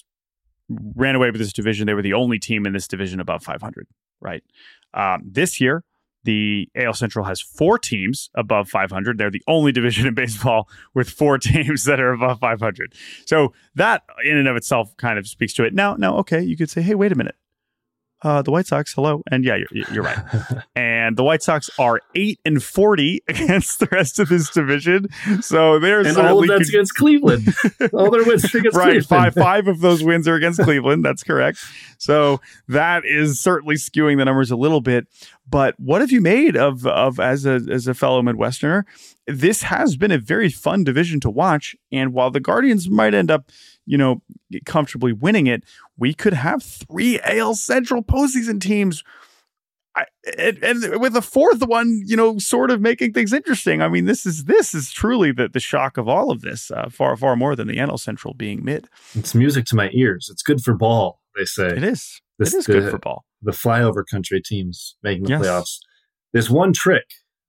ran away with this division. They were the only team in this division above five hundred. Right. Um, this year, the A L Central has four teams above five hundred. They're the only division in baseball with four teams that are above five hundred. So that in and of itself kind of speaks to it. Now, now, okay, you could say, hey, wait a minute. Uh, the White Sox, hello. And yeah, you're, you're right. And the White Sox are eight and forty against the rest of this division. So there's and all of that's could... against Cleveland. All their wins are against right, Cleveland. Five, five of those wins are against Cleveland. That's correct. So that is certainly skewing the numbers a little bit. But what have you made of of as a as a fellow Midwesterner? This has been a very fun division to watch. And while the Guardians might end up, you know, comfortably winning it, we could have three A L Central postseason teams. I, and, and with a fourth one, you know, sort of making things interesting. I mean, this is this is truly the, the shock of all of this, uh, far, far more than the N L Central being mid. It's music to my ears. It's good for ball, they say. It is. This, it is the, good for ball. The flyover country teams making the yes. playoffs. This one trick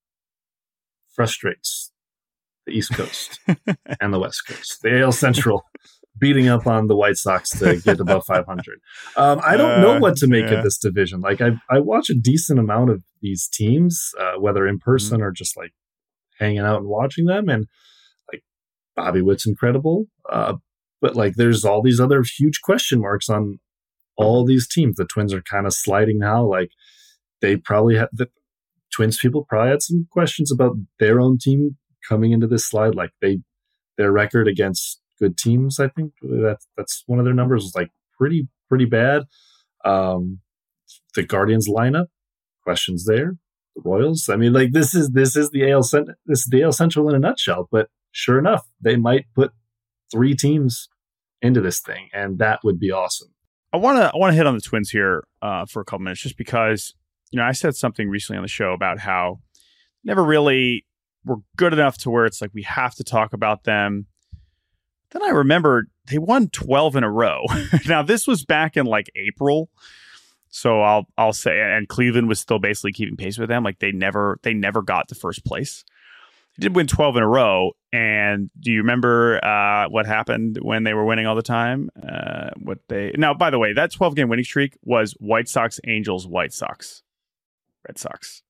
frustrates the East Coast and the West Coast. The A L Central beating up on the White Sox to get above five hundred. Um, I don't know what to make uh, yeah. of this division. Like I, I watch a decent amount of these teams, uh, whether in person mm-hmm. or just like hanging out and watching them. And like Bobby Witt's incredible, uh, but like there's all these other huge question marks on all these teams. The Twins are kind of sliding now. Like they probably have the Twins people probably had some questions about their own team coming into this slide. Like they, their record against good teams, I think that's that's one of their numbers was like pretty pretty bad. Um, the Guardians lineup, questions there. The Royals, I mean, like this is this is the A L Cent- this is the A L Central in a nutshell. But sure enough, they might put three teams into this thing, and that would be awesome. I want to I want to hit on the Twins here uh, for a couple minutes, just because you know I said something recently on the show about how never really were good enough to where it's like we have to talk about them. Then I remembered they won twelve in a row. Now this was back in like April, so I'll I'll say, and Cleveland was still basically keeping pace with them. Like they never they never got to first place. They did win twelve in a row. And do you remember uh, what happened when they were winning all the time? Uh, what they now, by the way, that twelve game winning streak was White Sox, Angels, White Sox, Red Sox.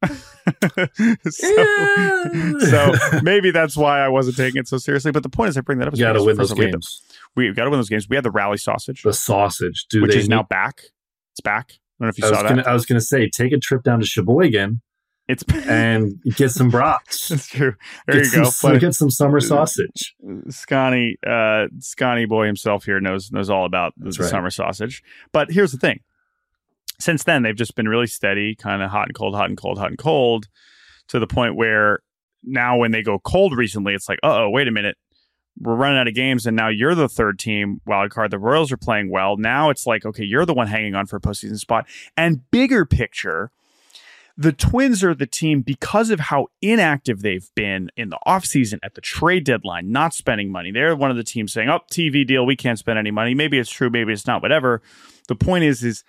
so, yeah. so maybe that's why I wasn't taking it so seriously. But the point is, I bring that up. You got to win those games. We got to win those games. We had the Rally Sausage. The sausage, do which they is need... now back. It's back. I don't know if you I saw was that. Gonna, I was going to say, take a trip down to Sheboygan. It's and get some brats. That's true. There get you some, go. Get some summer sausage. Scotty, uh, Scotty boy himself here knows knows all about the, the right. summer sausage. But here's the thing. Since then, they've just been really steady, kind of hot and cold, hot and cold, hot and cold, to the point where now when they go cold recently, it's like, uh-oh, wait a minute. We're running out of games, and now you're the third team wild card. The Royals are playing well. Now it's like, okay, you're the one hanging on for a postseason spot. And bigger picture, the Twins are the team because of how inactive they've been in the offseason at the trade deadline, not spending money. They're one of the teams saying, oh, T V deal, we can't spend any money. Maybe it's true, maybe it's not, whatever. The point is, is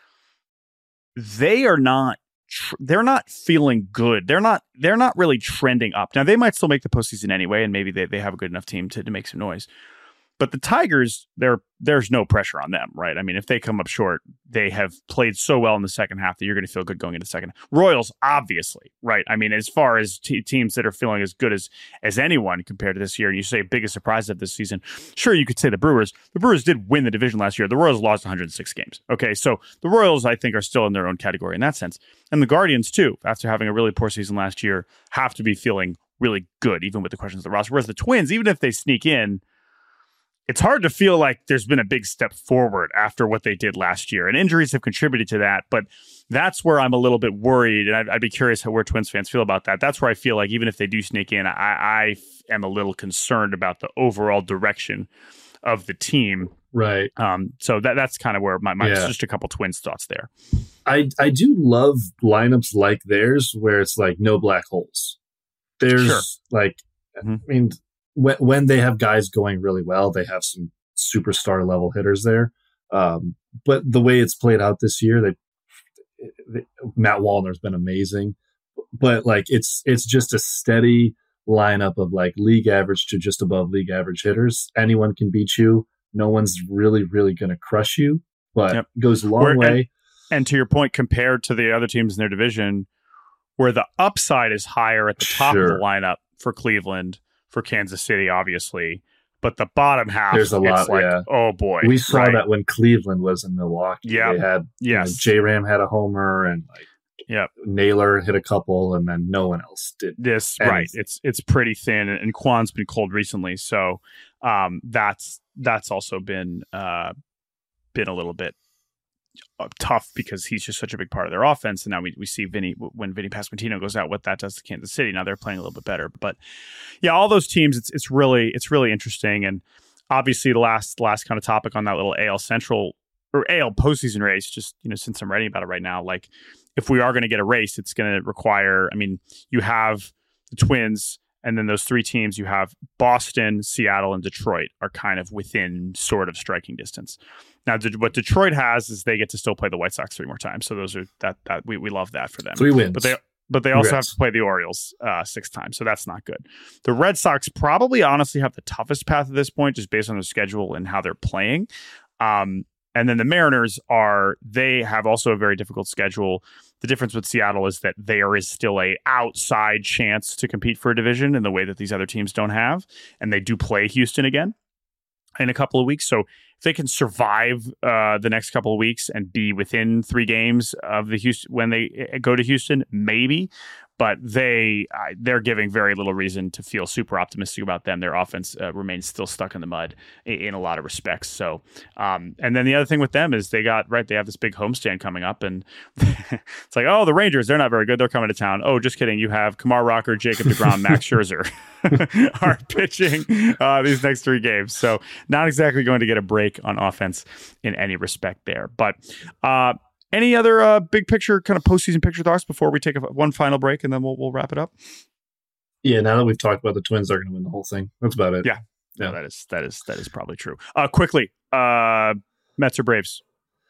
they are not, tr- they're not feeling good. They're not, they're not really trending up. Now, they might still make the postseason anyway, and maybe they, they have a good enough team to, to make some noise. But the Tigers, they're, there's no pressure on them, right? I mean, if they come up short, they have played so well in the second half that you're going to feel good going into the second. Royals, obviously, right? I mean, as far as t- teams that are feeling as good as as anyone compared to this year, and you say biggest surprise of this season, sure, you could say the Brewers. The Brewers did win the division last year. The Royals lost one hundred six games. Okay, so the Royals, I think, are still in their own category in that sense. And the Guardians, too, after having a really poor season last year, have to be feeling really good, even with the questions of the roster. Whereas the Twins, even if they sneak in, it's hard to feel like there's been a big step forward after what they did last year. And injuries have contributed to that. But that's where I'm a little bit worried. And I'd, I'd be curious how where Twins fans feel about that. That's where I feel like even if they do sneak in, I, I am a little concerned about the overall direction of the team. Right. Um, so that that's kind of where my, my yeah. just a couple Twins thoughts there. I, I do love lineups like theirs where it's like no black holes. There's sure. like, mm-hmm. I mean, when when they have guys going really well, they have some superstar level hitters there. Um, but the way it's played out this year, they, they Matt Wallner's been amazing. But like it's it's just a steady lineup of like league average to just above league average hitters. Anyone can beat you. No one's really really going to crush you, but yep. it goes a long Where, way. And, and to your point, compared to the other teams in their division, where the upside is higher at the top sure. of the lineup for Cleveland. For Kansas City, obviously, but the bottom half, there's a lot. like, yeah. Oh boy, we saw right? that when Cleveland was in Milwaukee. Yeah, they had yes. J Ram had a homer and like yeah, Naylor hit a couple, and then no one else did. This anything. Right? It's it's pretty thin, and Kwan's been cold recently, so um, that's that's also been uh, been a little bit tough because he's just such a big part of their offense. And now we, we see Vinny, when Vinny Pasquantino goes out, what that does to Kansas City. Now they're playing a little bit better, but yeah, all those teams, it's it's really it's really interesting. And obviously the last last kind of topic on that little A L Central or A L postseason race, just, you know, since I'm writing about it right now, like if we are going to get a race, it's going to require, I mean, you have the Twins, and then those three teams, you have Boston, Seattle, and Detroit are kind of within sort of striking distance. Now, what Detroit has is they get to still play the White Sox three more times. So those are that that we, we love that for them. Three wins. But they but they also Congrats. have to play the Orioles uh, six times. So that's not good. The Red Sox probably honestly have the toughest path at this point, just based on their schedule and how they're playing. Um, and then the Mariners are, they have also a very difficult schedule. The difference with Seattle is that there is still a outside chance to compete for a division in the way that these other teams don't have. And they do play Houston again in a couple of weeks. So if they can survive uh, the next couple of weeks and be within three games of the Houston when they go to Houston, maybe. But they uh, they're giving very little reason to feel super optimistic about them. Their offense uh, remains still stuck in the mud in, in a lot of respects. So, um, and then the other thing with them is they got right. They have this big homestand coming up, and it's like, oh, the Rangers, they're not very good. They're coming to town. Oh, just kidding. You have Kumar Rocker, Jacob deGrom, Max Scherzer are pitching uh, these next three games. So, not exactly going to get a break on offense in any respect there. But uh, any other uh, big picture, kind of postseason picture thoughts before we take a, one final break, and then we'll we'll wrap it up? Yeah, now that we've talked about the Twins, they're going to win the whole thing. That's about it. Yeah, yeah, no, that is that is that is probably true. Uh, quickly, uh, Mets or Braves?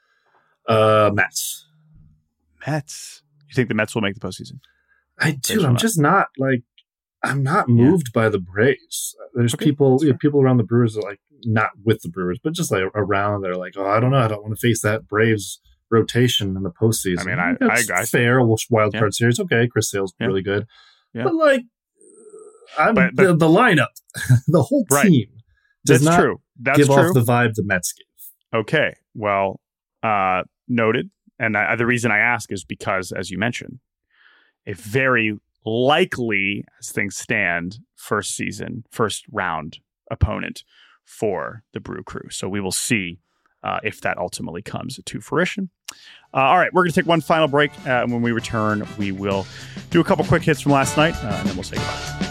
Uh, Mets. Mets. You think the Mets will make the postseason? I do. I'm just not like I'm not moved yeah. by the Braves. There's okay, people, you know, people around the Brewers are like not with the Brewers, but just like around. They're like, oh, I don't know, I don't want to face that Braves rotation in the postseason. I mean, I, That's I, I fair. Wild card yeah. series, okay. Chris Sale's yeah. really good, yeah. but like, I'm but, but, the, the lineup, the whole team right. does That's not true. That's give true. off the vibe the Mets give. Okay, well, uh, noted. And I, the reason I ask is because, as you mentioned, a very likely, as things stand, first season, first round opponent for the Brew Crew. So we will see uh, if that ultimately comes to fruition. Uh, all right, we're going to take one final break. Uh, and when we return, we will do a couple quick hits from last night, uh, and then we'll say goodbye.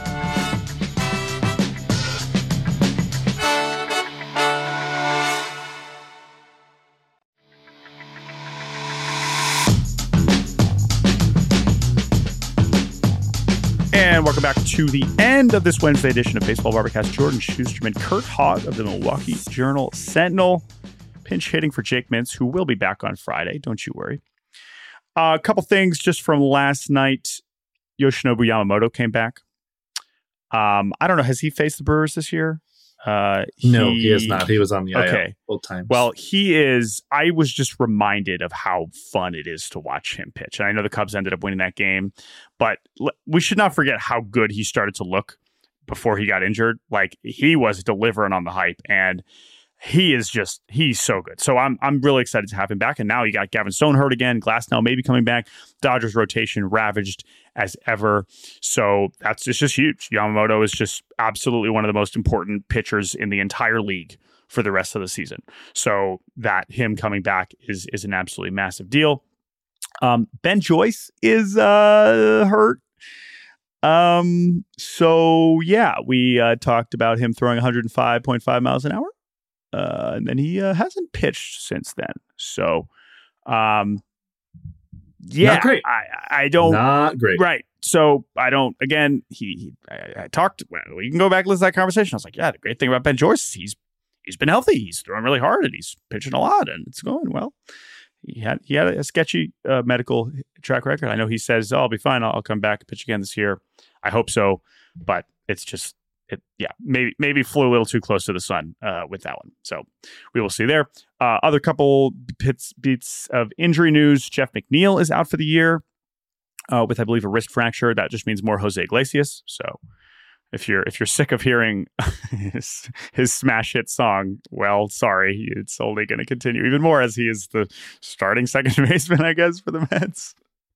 And welcome back to the end of this Wednesday edition of Baseball Barbacast. Jordan Schusterman, Kurt Hogg of the Milwaukee Journal Sentinel, pinch hitting for Jake Mintz, who will be back on Friday. Don't you worry. Uh, a couple things just from last night. Yoshinobu Yamamoto came back. Um, I don't know. Has he faced the Brewers this year? Uh, he, no, he has not. He was on the okay. I L both times. Well, he is. I was just reminded of how fun it is to watch him pitch. And I know the Cubs ended up winning that game, but l- we should not forget how good he started to look before he got injured. Like, he was delivering on the hype, and he is just, he's so good. So I'm I'm really excited to have him back. And now you got Gavin Stone hurt again. Glasnow maybe coming back. Dodgers rotation ravaged as ever. So that's it's just huge. Yamamoto is just absolutely one of the most important pitchers in the entire league for the rest of the season. So that him coming back is is an absolutely massive deal. Um, Ben Joyce is uh, hurt. Um, so yeah, we uh, talked about him throwing one hundred five point five miles an hour. Uh, and then he uh, hasn't pitched since then. So, um, yeah, not great. I, I don't, not great. Right. So I don't, again, he, he I, I talked, well, you can go back and listen to that conversation. I was like, yeah, the great thing about Ben Joyce is he's, he's been healthy. He's throwing really hard and he's pitching a lot and it's going well. He had, he had a sketchy uh, medical track record. I know he says, oh, I'll be fine. I'll, I'll come back and pitch again this year. I hope so. But it's just, It, yeah, maybe maybe flew a little too close to the sun uh, with that one. So we will see there. Uh, other couple bits, beats of injury news. Jeff McNeil is out for the year uh, with, I believe, a wrist fracture. That just means more Jose Iglesias. So if you're if you're sick of hearing his, his smash hit song, well, sorry, it's only going to continue even more as he is the starting second baseman, I guess, for the Mets.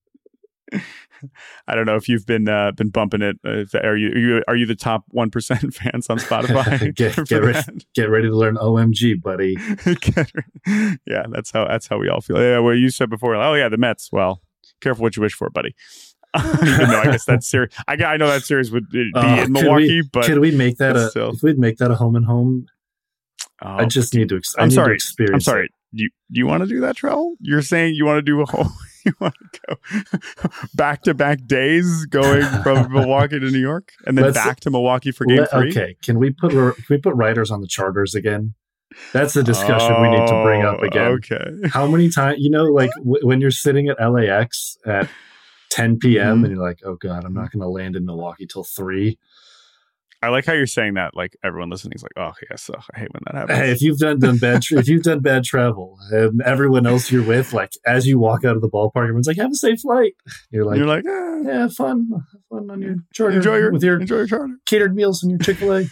I don't know if you've been uh, been bumping it. Uh, if, are you are you are you the top one percent fans on Spotify? get get ready, get ready to learn O M G, buddy. Yeah, that's how that's how we all feel. Yeah, well, you said before, oh yeah, the Mets. Well, careful what you wish for, buddy. Even though I guess that series, I, I know that series would be uh, in Milwaukee, we, but could we make that a? Still. If we'd make that a home and home, oh, I just need to. I I'm need sorry. To experience I'm sorry. It. You you want to do that, Trell? You're saying you want to do a whole? You want to go back to back days going from Milwaukee to New York and then Let's, back to Milwaukee for game let, three? Okay, can we put can we put riders on the charters again? That's a discussion oh, we need to bring up again. Okay. How many times, you know, like w- when you're sitting at L A X at ten p.m. mm-hmm. and you're like, oh God, I'm not going to land in Milwaukee till three. I like how you're saying that. Like everyone listening is like, "Oh, yes, oh, I hate when that happens." Hey, if you've done, done bad, tra- if you've done bad travel, and everyone else you're with, like as you walk out of the ballpark, everyone's like, "Have a safe flight." You're like, "You're like, eh. yeah, have fun, have fun on your charter, enjoy your with your enjoy your charter, catered meals and your Chick-fil-A."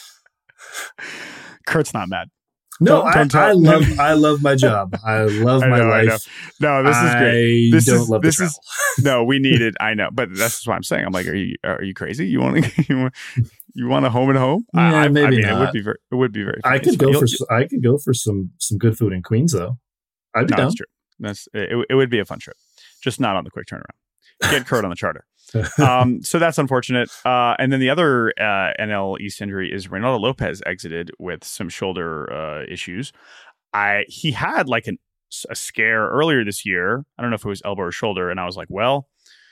Kurt's not mad. No, don't, don't I, I love I love my job. I love I my know, life. No, this is great. I this don't is, love this the is no. We need it. I know, but that's what I'm saying. I'm like, are you are you crazy? You want to you want, you want a home and home? Yeah, I, maybe I mean, not. It would be very. It would be very. I could go for. I could go for some some good food in Queens though. I'd be no, down. That's true. That's it. It would be a fun trip, just not on the quick turnaround. Get Kurt on the charter. um, so that's unfortunate. Uh, and then the other uh, N L East injury is Reynaldo Lopez exited with some shoulder uh, issues. I he had like an, a scare earlier this year. I don't know if it was elbow or shoulder, and I was like, well,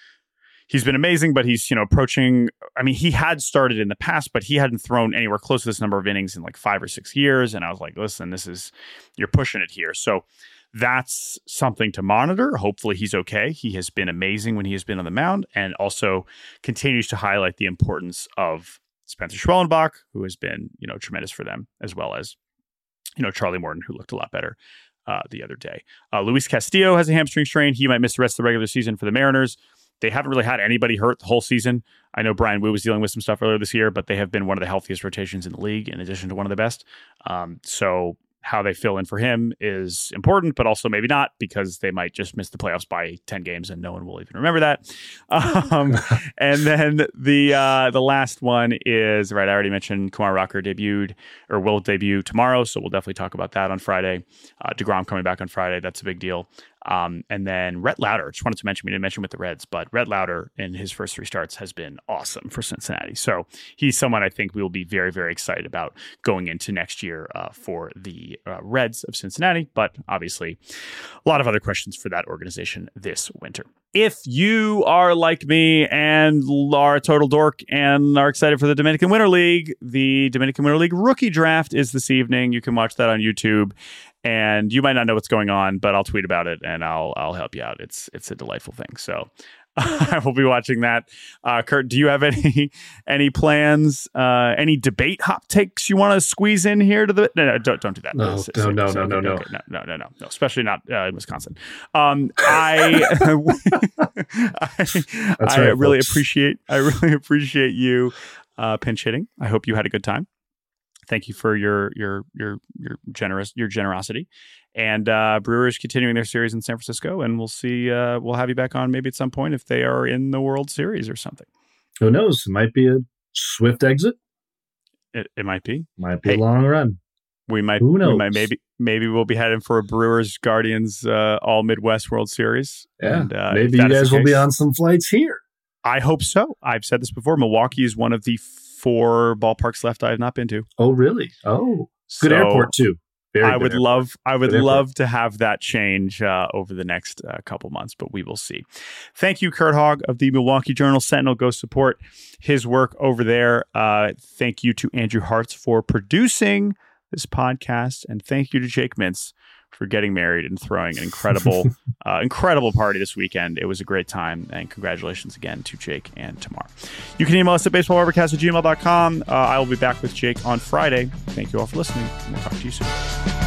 he's been amazing, but he's, you know, approaching. I mean, he had started in the past, but he hadn't thrown anywhere close to this number of innings in like five or six years. And I was like, listen, this is you're pushing it here. So that's something to monitor. Hopefully he's okay. He has been amazing when he has been on the mound, and also continues to highlight the importance of Spencer Schwellenbach, who has been, you know, tremendous for them, as well as, you know, Charlie Morton, who looked a lot better uh, the other day. Uh, Luis Castillo has a hamstring strain. He might miss the rest of the regular season for the Mariners. They haven't really had anybody hurt the whole season. I know Brian Wu was dealing with some stuff earlier this year, but they have been one of the healthiest rotations in the league, in addition to one of the best. Um, so how they fill in for him is important, but also maybe not, because they might just miss the playoffs by ten games and no one will even remember that. Um, and then the uh, the last one is, right, I already mentioned Kumar Rocker debuted, or will debut tomorrow, so we'll definitely talk about that on Friday. Uh, DeGrom coming back on Friday, that's a big deal. Um, and then Rhett Lauder, just wanted to mention, we didn't mention with the Reds, but Rhett Lauder in his first three starts has been awesome for Cincinnati. So he's someone I think we will be very, very excited about going into next year uh, for the uh, Reds of Cincinnati. But obviously, a lot of other questions for that organization this winter. If you are like me and are a total dork and are excited for the Dominican Winter League, the Dominican Winter League rookie draft is this evening. You can watch that on YouTube. And you might not know what's going on, but I'll tweet about it and I'll I'll help you out. It's it's a delightful thing. So I will be watching that. Uh, Kurt, do you have any any plans? Uh, any debate hot takes you want to squeeze in here to the? No, no, don't don't do that. No, it's, no, it's, no, it's, no, no, no, okay, no, no, no, no, no. Especially not uh, in Wisconsin. Um, I I, I right, really folks. appreciate I really appreciate you uh, pinch hitting. I hope you had a good time. Thank you for your your your your generous your generosity, and uh, Brewers continuing their series in San Francisco, and we'll see. Uh, we'll have you back on maybe at some point if they are in the World Series or something. Who knows? It might be a swift exit. It, it might be. Might be hey, a long run. We might. Who knows? We might maybe maybe we'll be heading for a Brewers Guardians uh, All Midwest World Series. Yeah, and, uh, maybe you guys will be on some flights here. I hope so. I've said this before. Milwaukee is one of the four ballparks left I have not been to. Oh, really? Oh, good so airport too. Very I would airport. love, I would good love airport. to have that change uh, over the next uh, couple months, but we will see. Thank you, Kurt Hogg of the Milwaukee Journal Sentinel. Go support his work over there. Uh, thank you to Andrew Hartz for producing this podcast, and thank you to Jake Mintz for getting married and throwing an incredible, uh, incredible party this weekend. It was a great time, and congratulations again to Jake and Tamar. You can email us at baseball barbercast at gmail dot com. Uh, I will be back with Jake on Friday. Thank you all for listening, and we'll talk to you soon.